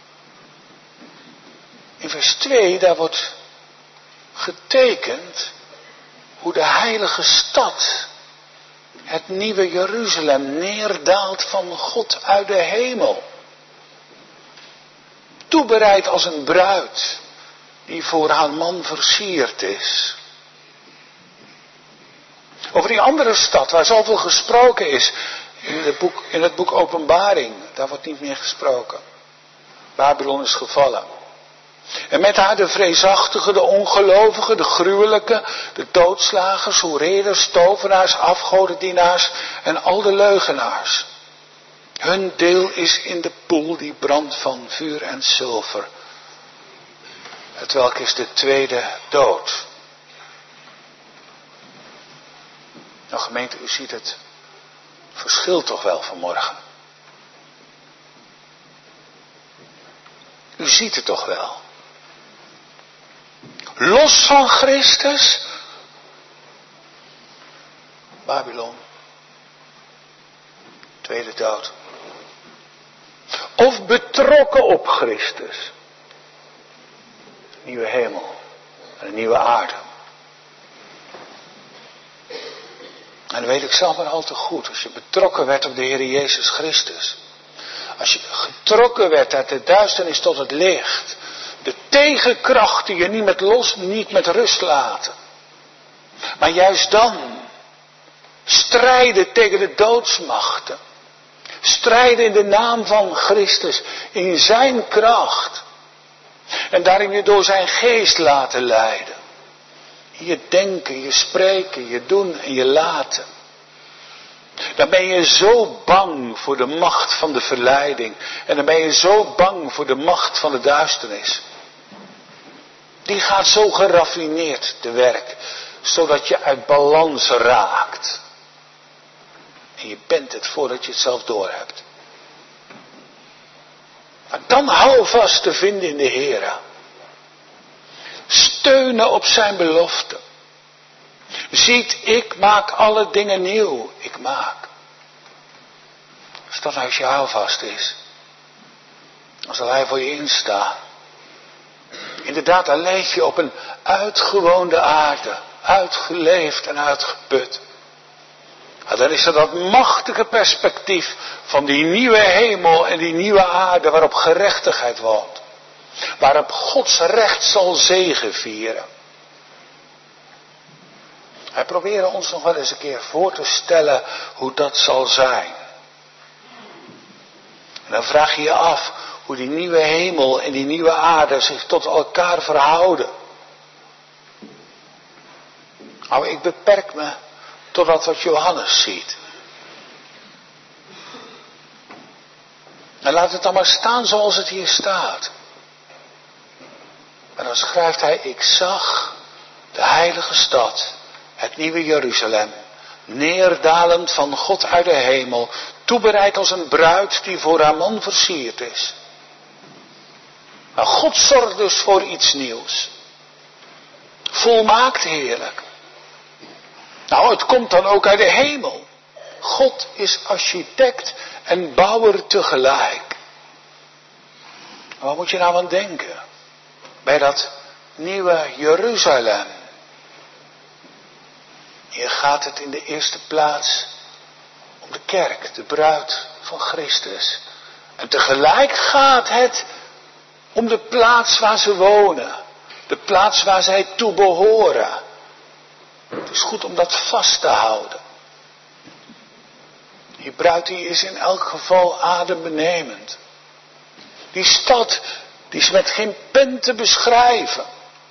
In vers 2, daar wordt getekend hoe de heilige stad, het nieuwe Jeruzalem, neerdaalt van God uit de hemel. Toebereid als een bruid die voor haar man versierd is. Over die andere stad waar zoveel gesproken is in het boek Openbaring, daar wordt niet meer gesproken. Babylon is gevallen. En met haar de vreesachtige, de ongelovigen, de gruwelijke, de doodslagers, hoereders, tovenaars, afgodendienaars en al de leugenaars. Hun deel is in de poel die brandt van vuur en zilver. Hetwelk is de tweede dood. Nou gemeente, u ziet het verschil toch wel vanmorgen. U ziet het toch wel. Los van Christus, Babylon, tweede dood. Of betrokken op Christus, nieuwe hemel en een nieuwe aarde. En dat weet ik zelf maar al te goed. Als je betrokken werd op de Heer Jezus Christus. Als je getrokken werd uit de duisternis tot het licht. De tegenkrachten je niet met rust laten. Maar juist dan strijden tegen de doodsmachten. Strijden in de naam van Christus. In zijn kracht. En daarin je door zijn geest laten leiden. Je denken, je spreken, je doen en je laten. Dan ben je zo bang voor de macht van de verleiding. En dan ben je zo bang voor de macht van de duisternis. Die gaat zo geraffineerd te werk. Zodat je uit balans raakt. En je bent het voordat je het zelf doorhebt. Maar dan hou vast te vinden in de Heer. Steunen op zijn belofte. Ziet, ik maak alle dingen nieuw. Ik maak. Als dat als je houvast is. Dan zal hij voor je instaan. Inderdaad, dan leef je op een uitgewoonde aarde. Uitgeleefd en uitgeput. Maar dan is er dat machtige perspectief van die nieuwe hemel en die nieuwe aarde waarop gerechtigheid woont. Waarop Gods recht zal zegevieren. Wij proberen ons nog wel eens een keer voor te stellen hoe dat zal zijn. En dan vraag je je af hoe die nieuwe hemel en die nieuwe aarde zich tot elkaar verhouden. Nou, ik beperk me tot dat wat Johannes ziet. En laat het dan maar staan zoals het hier staat. Maar dan schrijft hij, ik zag de heilige stad, het nieuwe Jeruzalem, neerdalend van God uit de hemel, toebereid als een bruid die voor haar man versierd is. Maar God zorgt dus voor iets nieuws. Volmaakt heerlijk. Nou, het komt dan ook uit de hemel. God is architect en bouwer tegelijk. Waar moet je nou aan denken? Bij dat nieuwe Jeruzalem. Hier gaat het in de eerste plaats om de kerk, de bruid van Christus. En tegelijk gaat het om de plaats waar ze wonen. De plaats waar zij toe behoren. Het is goed om dat vast te houden. Die bruid die is in elk geval adembenemend. Die stad die is met geen pen te beschrijven.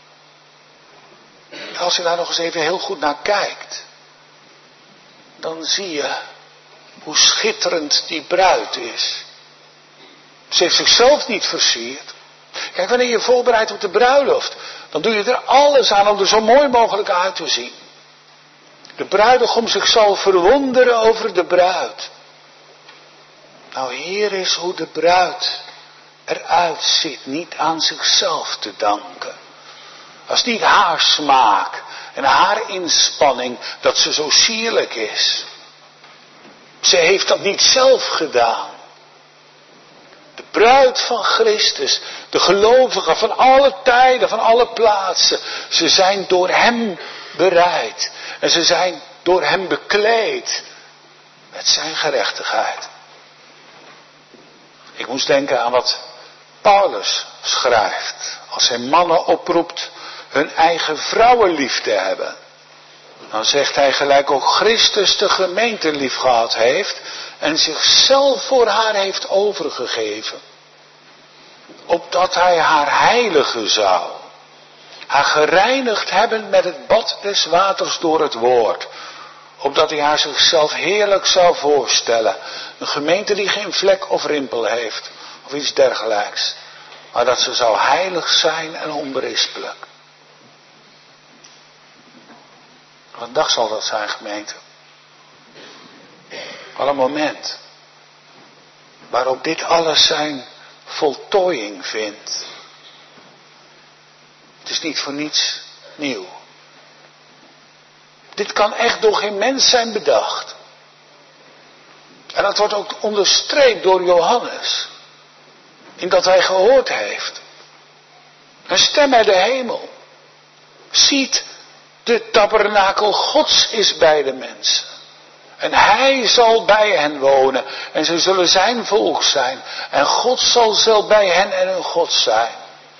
Als je daar nog eens even heel goed naar kijkt. Dan zie je hoe schitterend die bruid is. Ze heeft zichzelf niet versierd. Kijk, wanneer je voorbereidt op de bruiloft, dan doe je er alles aan om er zo mooi mogelijk uit te zien. De bruidegom zich zal verwonderen over de bruid. Nou, hier is hoe de bruid eruit ziet, niet aan zichzelf te danken. Als niet haar smaak en haar inspanning dat ze zo sierlijk is. Ze heeft dat niet zelf gedaan. De bruid van Christus, de gelovigen van alle tijden, van alle plaatsen. Ze zijn door hem bereid. En ze zijn door hem bekleed met zijn gerechtigheid. Ik moest denken aan wat Paulus schrijft. Als hij mannen oproept hun eigen vrouwen lief te hebben. Dan zegt hij gelijk ook Christus de gemeente lief gehad heeft. En zichzelf voor haar heeft overgegeven. Opdat hij haar heiligen zou. Haar gereinigd hebben met het bad des waters door het woord. Opdat hij haar zichzelf heerlijk zou voorstellen. Een gemeente die geen vlek of rimpel heeft. Of iets dergelijks. Maar dat ze zou heilig zijn en onberispelijk. Wat een dag zal dat zijn, gemeente. Wat een moment. Waarop dit alles zijn voltooiing vindt. Het is niet voor niets nieuw. Dit kan echt door geen mens zijn bedacht. En dat wordt ook onderstreept door Johannes. In dat hij gehoord heeft. Een stem uit de hemel. Ziet, de tabernakel Gods is bij de mensen. En hij zal bij hen wonen. En ze zullen zijn volk zijn. En God zal bij hen en hun God zijn.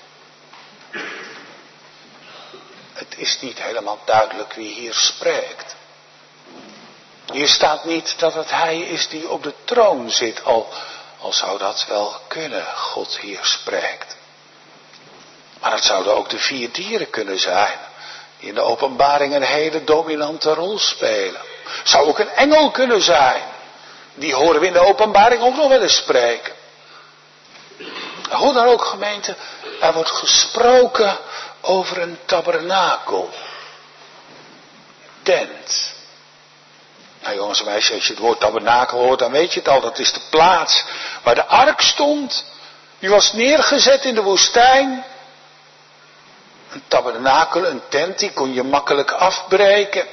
Het is niet helemaal duidelijk wie hier spreekt. Hier staat niet dat het hij is die op de troon zit. Al zou dat wel kunnen, God hier spreekt. Maar het zouden ook de 4 dieren kunnen zijn. Die in de openbaring een hele dominante rol spelen. Zou ook een engel kunnen zijn. Die horen we in de openbaring ook nog wel eens spreken. Hoor dan ook, gemeente, er wordt gesproken over een tabernakel. Tent. Nou jongens en meisjes, als je het woord tabernakel hoort, dan weet je het al. Dat is de plaats waar de ark stond. Die was neergezet in de woestijn. Een tabernakel, een tent, die kon je makkelijk afbreken.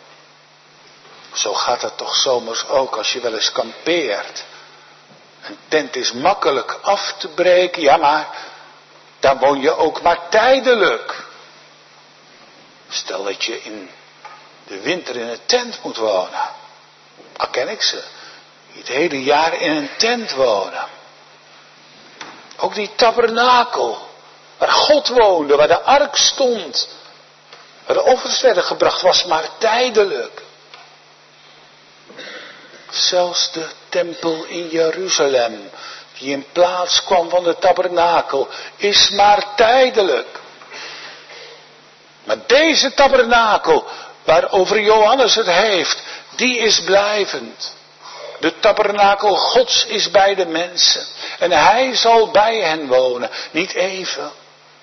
Zo gaat het toch zomers ook als je wel eens kampeert. Een tent is makkelijk af te breken, ja, maar daar woon je ook maar tijdelijk. Stel dat je in de winter in een tent moet wonen. Al ken ik ze. Die het hele jaar in een tent wonen. Ook die tabernakel. Waar God woonde, waar de ark stond. Waar de offers werden gebracht, was maar tijdelijk. Zelfs de tempel in Jeruzalem, die in plaats kwam van de tabernakel, is maar tijdelijk. Maar deze tabernakel, waarover Johannes het heeft, die is blijvend. De tabernakel Gods is bij de mensen. En hij zal bij hen wonen. Niet even.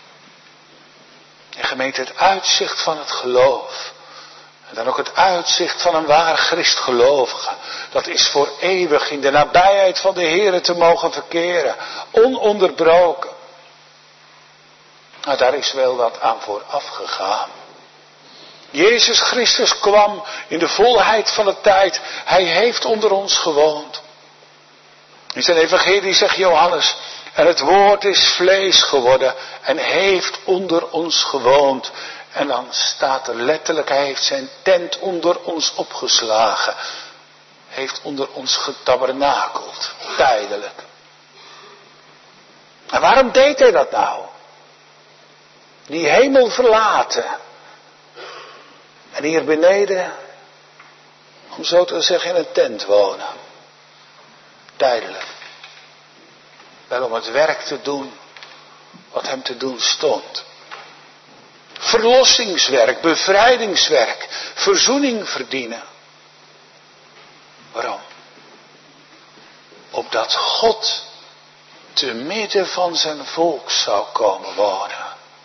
En gemeente, het uitzicht van het geloof. En dan ook het uitzicht van een waar Christgelovige. Dat is voor eeuwig in de nabijheid van de Heere te mogen verkeren. Ononderbroken. Nou, daar is wel wat aan vooraf gegaan. Jezus Christus kwam in de volheid van de tijd. Hij heeft onder ons gewoond. In zijn evangelie zegt Johannes. En het woord is vlees geworden en heeft onder ons gewoond. En dan staat er letterlijk, hij heeft zijn tent onder ons opgeslagen. Heeft onder ons getabernakeld, tijdelijk. En waarom deed hij dat nou? Die hemel verlaten. En hier beneden, om zo te zeggen, in een tent wonen. Tijdelijk. Wel om het werk te doen wat hem te doen stond. Verlossingswerk, bevrijdingswerk, verzoening verdienen. Waarom? Opdat God te midden van zijn volk zou komen wonen.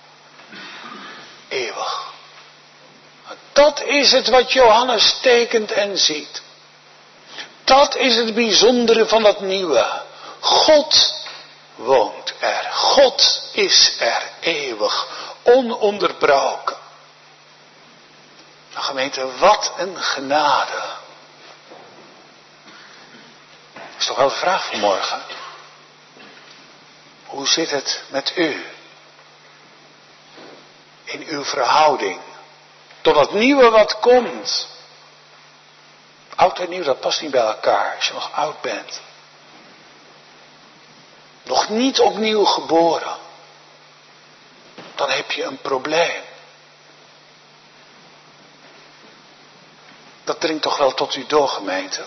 Eeuwig. Dat is het wat Johannes tekent en ziet. Dat is het bijzondere van dat nieuwe. God woont er. God is er eeuwig. Ononderbroken. Nou, gemeente, wat een genade. Dat is toch wel de vraag van morgen. Hoe zit het met u? In uw verhouding. Tot dat nieuwe wat komt. Oud en nieuw, dat past niet bij elkaar als je nog oud bent. Nog niet opnieuw geboren. Dan heb je een probleem. Dat dringt toch wel tot u door, gemeente.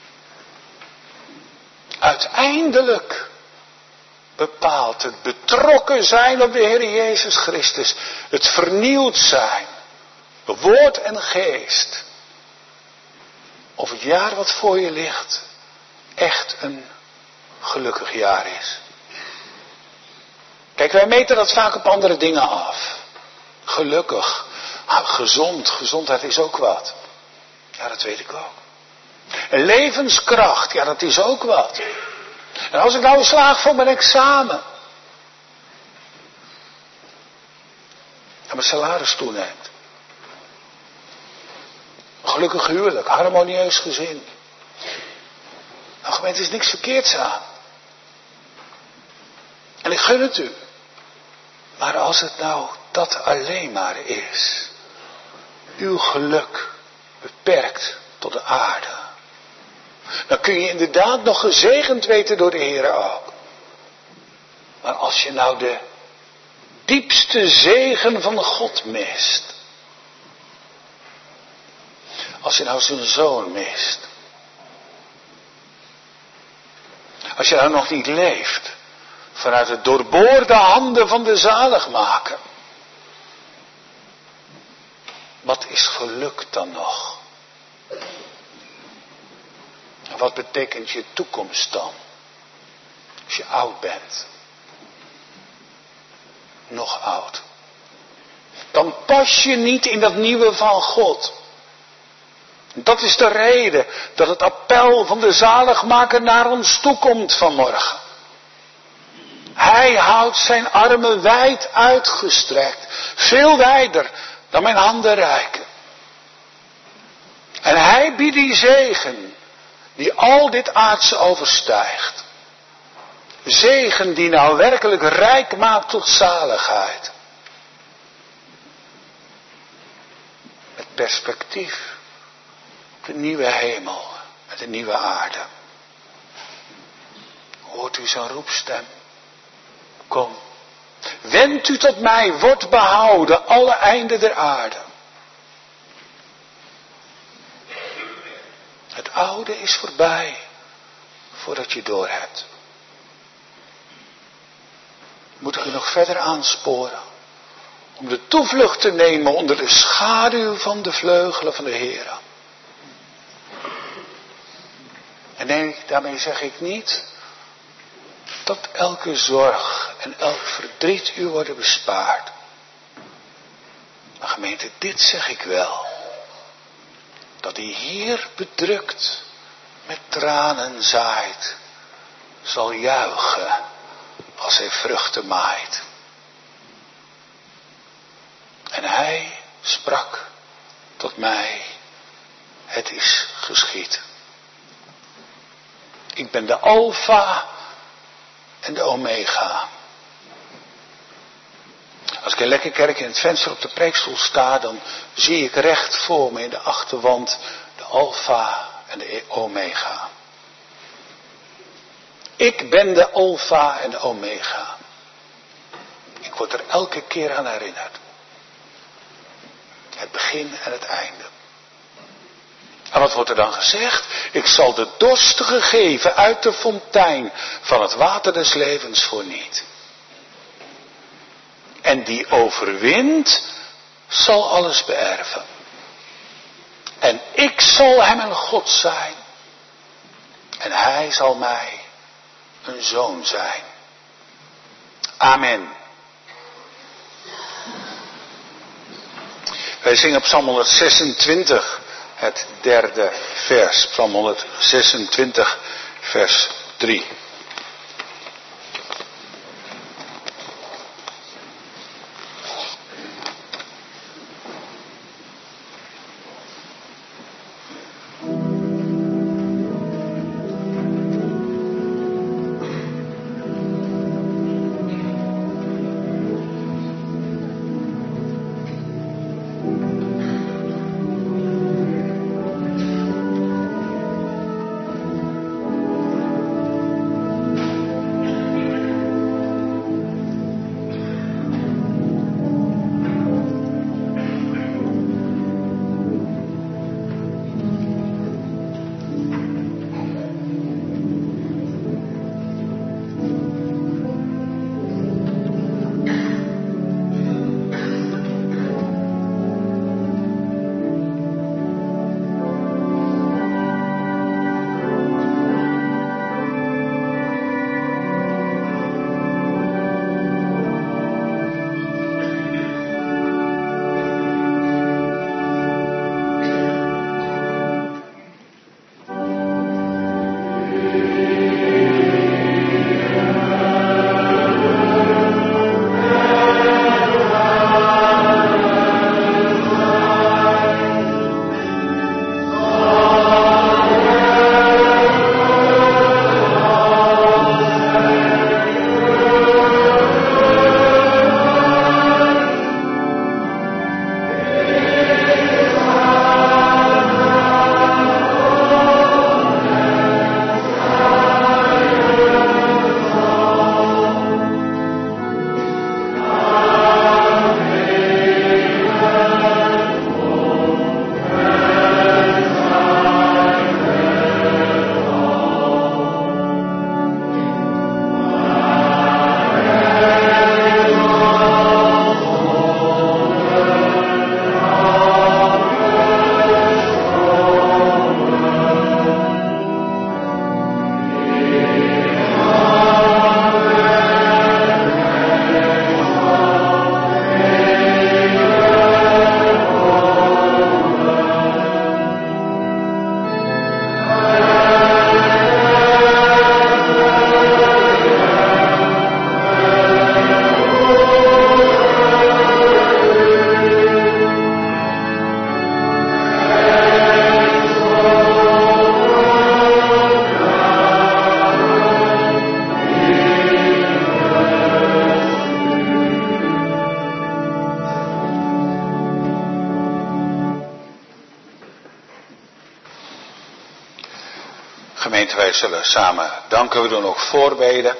Uiteindelijk bepaalt het betrokken zijn op de Heer Jezus Christus. Het vernieuwd zijn. Woord en geest. Of het jaar wat voor je ligt echt een gelukkig jaar is. Kijk, wij meten dat vaak op andere dingen af. Gelukkig. Gezond. Gezondheid is ook wat. Ja, dat weet ik ook. En levenskracht. Ja, dat is ook wat. En als ik nou slaag voor mijn examen. En mijn salaris toeneemt. Een gelukkig huwelijk. Harmonieus gezin. Nou, gemeente, er is niks verkeerds aan. En ik gun het u. Maar als het nou dat alleen maar is. Uw geluk beperkt tot de aarde. Dan kun je inderdaad nog gezegend weten door de Heer ook. Maar als je nou de diepste zegen van God mist. Als je nou zijn zoon mist. Als je nou nog niet leeft. Vanuit de doorboorde handen van de zaligmaker. Wat is geluk dan nog? En wat betekent je toekomst dan? Als je oud bent. Nog oud. Dan pas je niet in dat nieuwe van God. Dat is de reden dat het appel van de zaligmaker naar ons toekomt vanmorgen. Hij houdt zijn armen wijd uitgestrekt. Veel wijder dan mijn handen reiken. En hij biedt die zegen die al dit aardse overstijgt. Zegen die nou werkelijk rijk maakt tot zaligheid. Met perspectief op de nieuwe hemel en de nieuwe aarde. Hoort u zijn roepstem? Kom, wend u tot mij, wordt behouden, alle einden der aarde. Het oude is voorbij, voordat je doorhebt. Moet ik u nog verder aansporen, om de toevlucht te nemen onder de schaduw van de vleugelen van de Heer. En nee, daarmee zeg ik niet dat elke zorg en elk verdriet u worden bespaard. Maar gemeente, dit zeg ik wel. Dat die hier bedrukt met tranen zaait, zal juichen als hij vruchten maait. En hij sprak tot mij, het is geschied. Ik ben de Alpha en de Omega. Als ik in Lekkerkerk in het venster op de preekstoel sta, dan zie ik recht voor me in de achterwand de Alpha en de Omega. Ik ben de Alpha en de Omega. Ik word er elke keer aan herinnerd. Het begin en het einde. En wat wordt er dan gezegd? Ik zal de dorstige geven uit de fontein van het water des levens voorniet. En die overwint, zal alles beërven. En ik zal hem een God zijn. En hij zal mij een zoon zijn. Amen. Wij zingen Psalm 126, het derde vers. Psalm 126, vers 3. Gemeente, wij zullen samen danken. We doen ook voorbeden.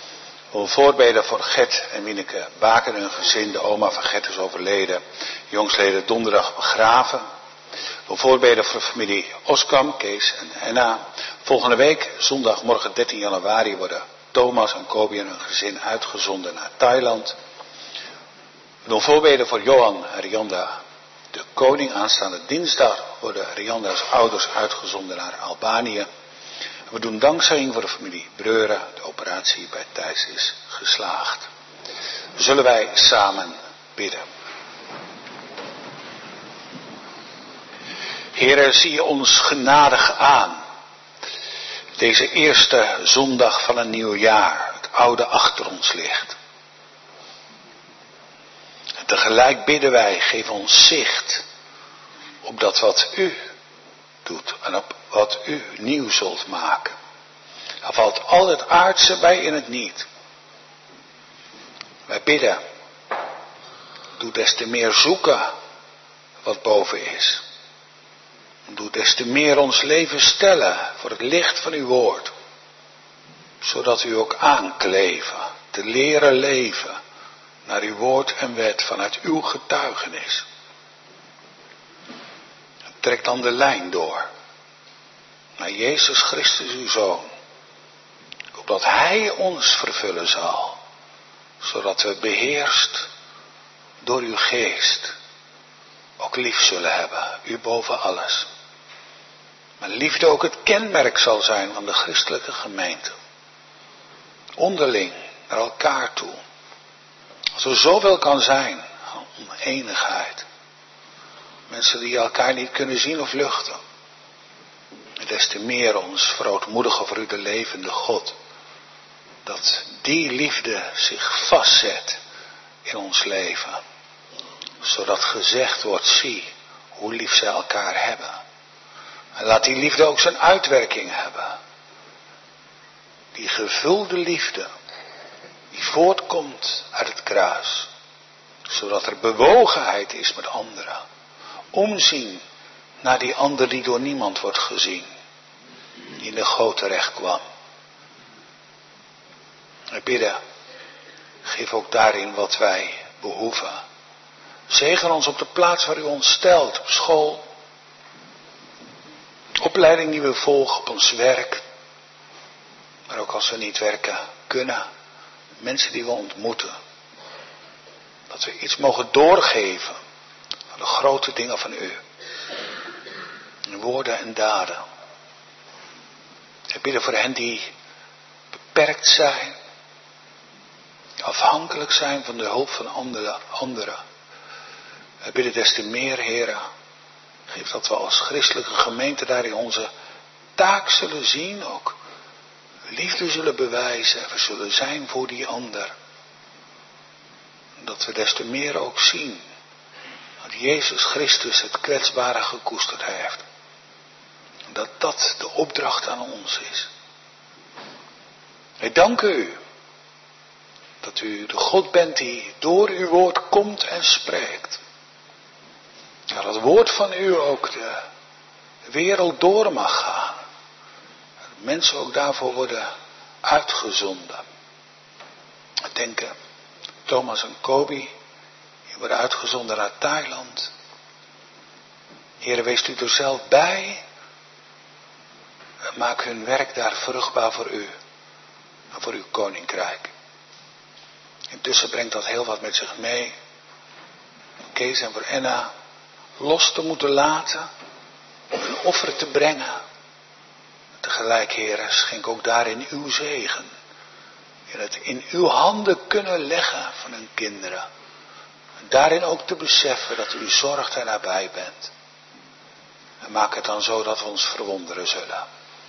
We voorbeden voor Gert en Wieneke Baker en hun gezin. De oma van Gert is overleden. Jongsleden donderdag begraven. We voorbeden voor de familie Oskam, Kees en Henna. Volgende week, zondag, morgen 13 januari, worden Thomas en Kobi en hun gezin uitgezonden naar Thailand. We doen voorbeden voor Johan en Rianda de Koning. Aanstaande dinsdag worden Rianda's ouders uitgezonden naar Albanië. We doen dankzegging voor de familie Breuren. De operatie bij Thijs is geslaagd. Zullen wij samen bidden. Heere, zie je ons genadig aan. Deze eerste zondag van een nieuw jaar. Het oude achter ons ligt. En tegelijk bidden wij, geef ons zicht op dat wat u doet en op wat u nieuw zult maken. Er valt al het aardse bij in het niet. Wij bidden, doe des te meer zoeken wat boven is. Doe des te meer ons leven stellen voor het licht van uw woord. Zodat u ook aankleven, te leren leven naar uw woord en wet, vanuit uw getuigenis. Trek dan de lijn door naar Jezus Christus, uw Zoon. Opdat Hij ons vervullen zal, zodat we beheerst door uw geest ook lief zullen hebben, u boven alles. Maar liefde ook het kenmerk zal zijn van de christelijke gemeente. Onderling, naar elkaar toe. Als er zoveel kan zijn, om eenigheid. Mensen die elkaar niet kunnen zien of luchten. En des te meer ons verootmoedigen voor u de levende God. Dat die liefde zich vastzet in ons leven. Zodat gezegd wordt, zie hoe lief zij elkaar hebben. En laat die liefde ook zijn uitwerking hebben. Die gevulde liefde, die voortkomt uit het kruis. Zodat er bewogenheid is met anderen. Omzien naar die ander die door niemand wordt gezien. Die in de goot terecht kwam. We bidden, geef ook daarin wat wij behoeven. Zegen ons op de plaats waar u ons stelt, op school. Opleiding die we volgen op ons werk. Maar ook als we niet werken kunnen. Mensen die we ontmoeten. Dat we iets mogen doorgeven van de grote dingen van u. In woorden en daden. We bidden voor hen die beperkt zijn. Afhankelijk zijn van de hulp van anderen. We bidden des te meer, Heere. Geef dat we als christelijke gemeente daarin onze taak zullen zien. Ook liefde zullen bewijzen. We zullen zijn voor die ander. Dat we des te meer ook zien. Dat Jezus Christus het kwetsbare gekoesterd heeft. Dat dat de opdracht aan ons is. Wij danken u. Dat u de God bent die door uw woord komt en spreekt. Dat het woord van u ook de wereld door mag gaan. Dat mensen ook daarvoor worden uitgezonden. We denken Thomas en Kobi, die worden uitgezonden naar Thailand. Heere, wees u er zelf bij. Maak hun werk daar vruchtbaar voor u. En voor uw koninkrijk. Intussen brengt dat heel wat met zich mee. Kees en voor Enna los te moeten laten. Een offer te brengen. Tegelijk, Heere, schenk ook daarin uw zegen. En het in uw handen kunnen leggen van hun kinderen. En daarin ook te beseffen dat u zorgt en nabij bent. En maak het dan zo dat we ons verwonderen zullen.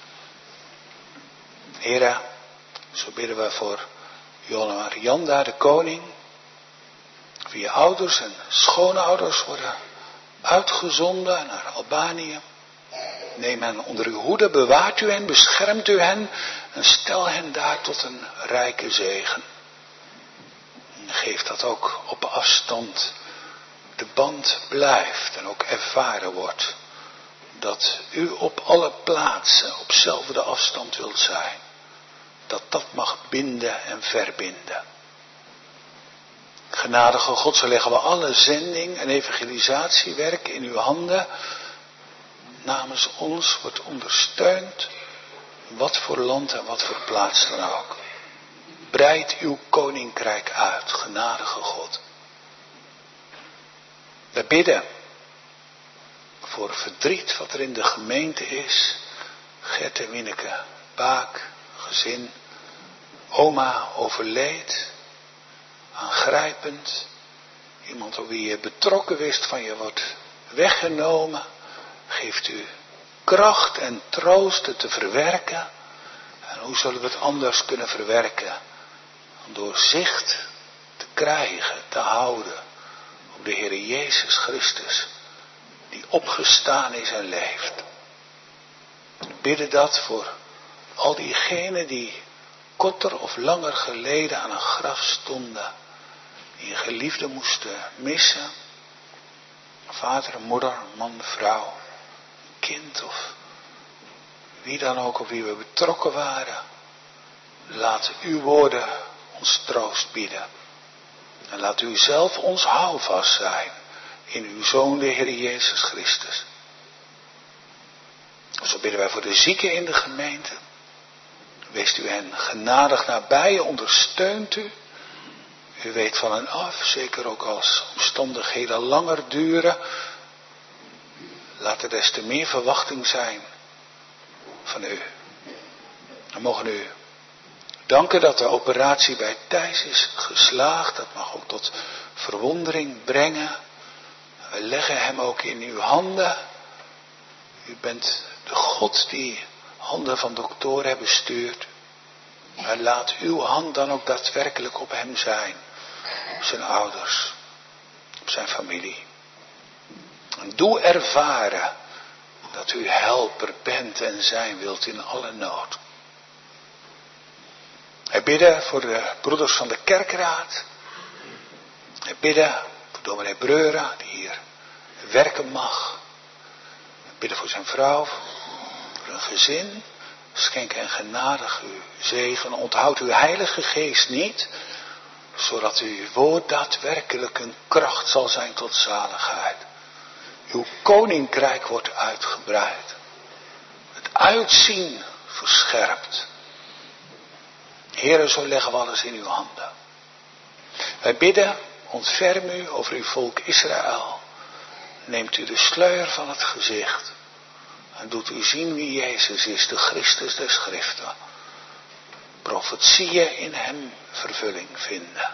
Heere, zo bidden we voor Jolanda de koning. Wie ouders en schoonouders worden uitgezonden naar Albanië. Neem hen onder uw hoede, bewaart u hen, beschermt u hen en stel hen daar tot een rijke zegen. En geef dat ook op afstand de band blijft en ook ervaren wordt. Dat u op alle plaatsen op zelfde afstand wilt zijn. Dat dat mag binden en verbinden. Genadige God, zo leggen we alle zending en evangelisatiewerk in uw handen. Namens ons wordt ondersteund. Wat voor land en wat voor plaats dan ook. Breid uw koninkrijk uit, genadige God. We bidden voor verdriet wat er in de gemeente is. Gert en Winneke, Baak, gezin. Oma overleed. Aangrijpend. Iemand op wie je betrokken wist van je wordt weggenomen. Geeft u kracht en troost het te verwerken. En hoe zullen we het anders kunnen verwerken? Om door zicht te krijgen, te houden op de Heer Jezus Christus. Die opgestaan is en leeft. We bidden dat voor al diegenen die korter of langer geleden aan een graf stonden. Die een geliefde moesten missen. Vader, moeder, man, vrouw, kind of wie dan ook op wie we betrokken waren. Laat uw woorden ons troost bieden. En laat u zelf ons houvast zijn in uw Zoon, de Heer Jezus Christus. Zo bidden wij voor de zieken in de gemeente. Weest u hen genadig nabij, ondersteunt u. U weet van hen af, zeker ook als omstandigheden langer duren. Laat er des te meer verwachting zijn van u. Dan mogen u danken dat de operatie bij Thijs is geslaagd. Dat mag ook tot verwondering brengen. We leggen hem ook in uw handen. U bent de God die handen van doktoren bestuurt. Maar laat uw hand dan ook daadwerkelijk op hem zijn. Op zijn ouders. Op zijn familie. En doe ervaren dat u helper bent en zijn wilt in alle nood. Wij bidden voor de broeders van de kerkraad. Wij bidden voor dominee Breura, die hier werken mag. Wij bidden voor zijn vrouw, voor hun gezin. Schenk hen genadig uw zegen. Onthoud uw Heilige Geest niet, zodat uw woord daadwerkelijk een kracht zal zijn tot zaligheid. Uw koninkrijk wordt uitgebreid. Het uitzien verscherpt. Heere, zo leggen we alles in uw handen. Wij bidden, ontferm u over uw volk Israël. Neemt u de sluier van het gezicht. En doet u zien wie Jezus is, de Christus der Schriften. Profetieën in hem vervulling vinden.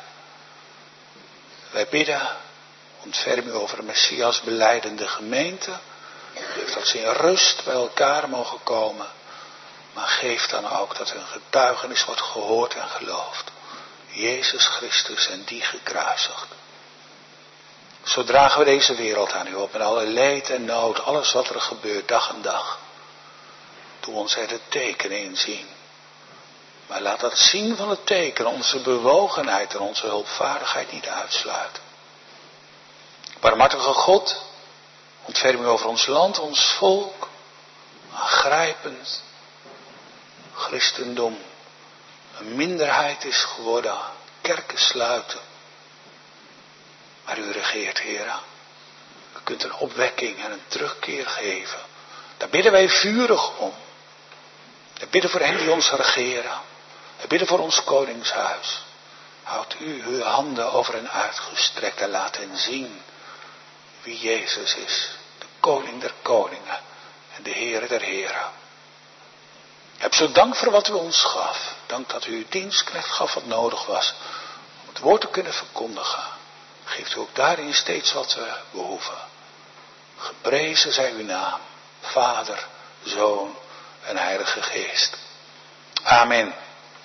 Wij bidden, ontferm u over de Messias belijdende gemeente. Geef dat ze in rust bij elkaar mogen komen. Maar geef dan ook dat hun getuigenis wordt gehoord en geloofd. Jezus Christus en die gekruisigd. Zo dragen we deze wereld aan u op met alle leed en nood. Alles wat er gebeurt dag aan dag. Doe ons er de tekenen in zien. Maar laat dat zien van het teken onze bewogenheid en onze hulpvaardigheid niet uitsluiten. Barmhartige God, ontferm u over ons land, ons volk. Aangrijpend. Christendom een minderheid is geworden. Kerken sluiten. Maar u regeert, Heer. U kunt een opwekking en een terugkeer geven. Daar bidden wij vurig om. We bidden voor hen die ons regeren. We bidden voor ons koningshuis. Houd u uw handen over hen uitgestrekt en laat hen zien wie Jezus is. De koning der koningen en de Heere der heren. Heb zo dank voor wat u ons gaf. Dank dat u uw dienstknecht gaf wat nodig was. Om het woord te kunnen verkondigen. Geeft u ook daarin steeds wat we behoeven. Geprezen zij uw naam. Vader, Zoon en Heilige Geest. Amen.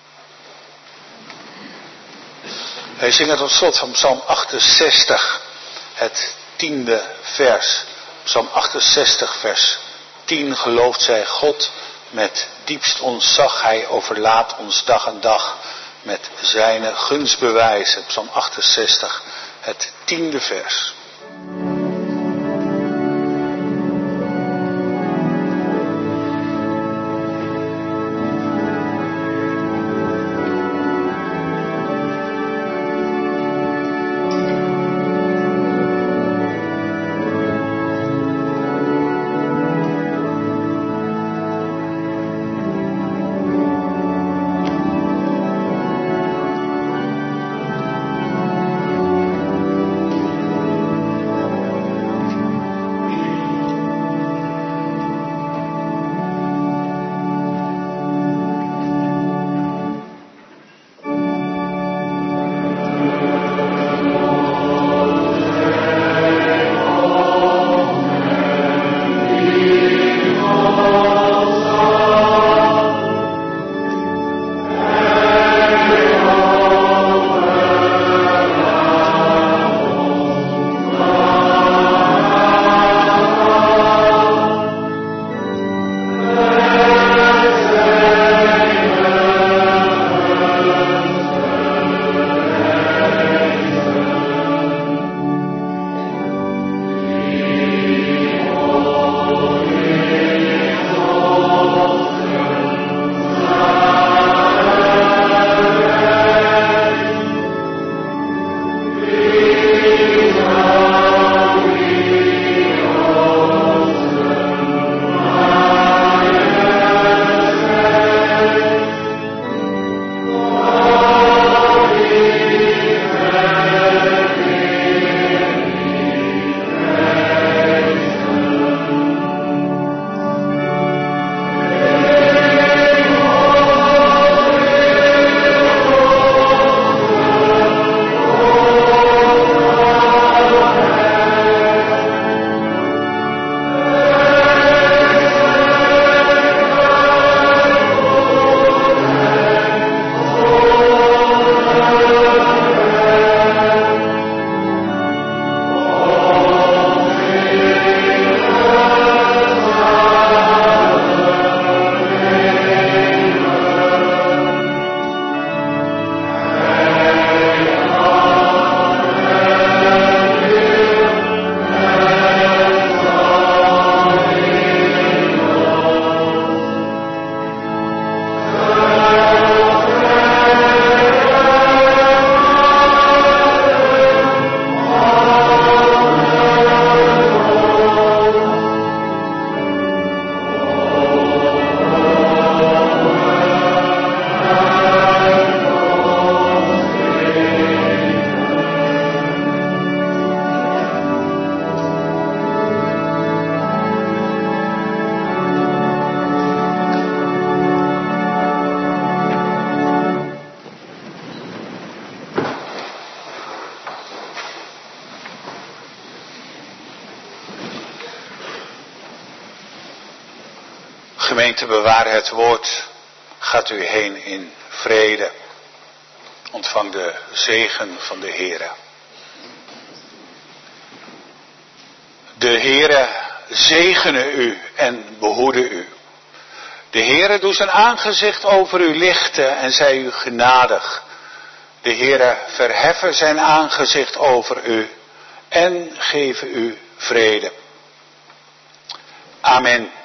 Wij zingen tot slot van Psalm 68. Het 10e vers. Psalm 68 vers 10. Gelooft zij God. Met diepst ontzag hij overlaat ons dag en dag met zijn gunstbewijzen. Psalm 68, het 10e vers. Gemeente, bewaar het woord. Gaat u heen in vrede. Ontvang de zegen van de Heere. De Heere zegene u en behoede u. De Heere doet zijn aangezicht over u lichten en zij u genadig. De Heere verheffen zijn aangezicht over u en geven u vrede. Amen.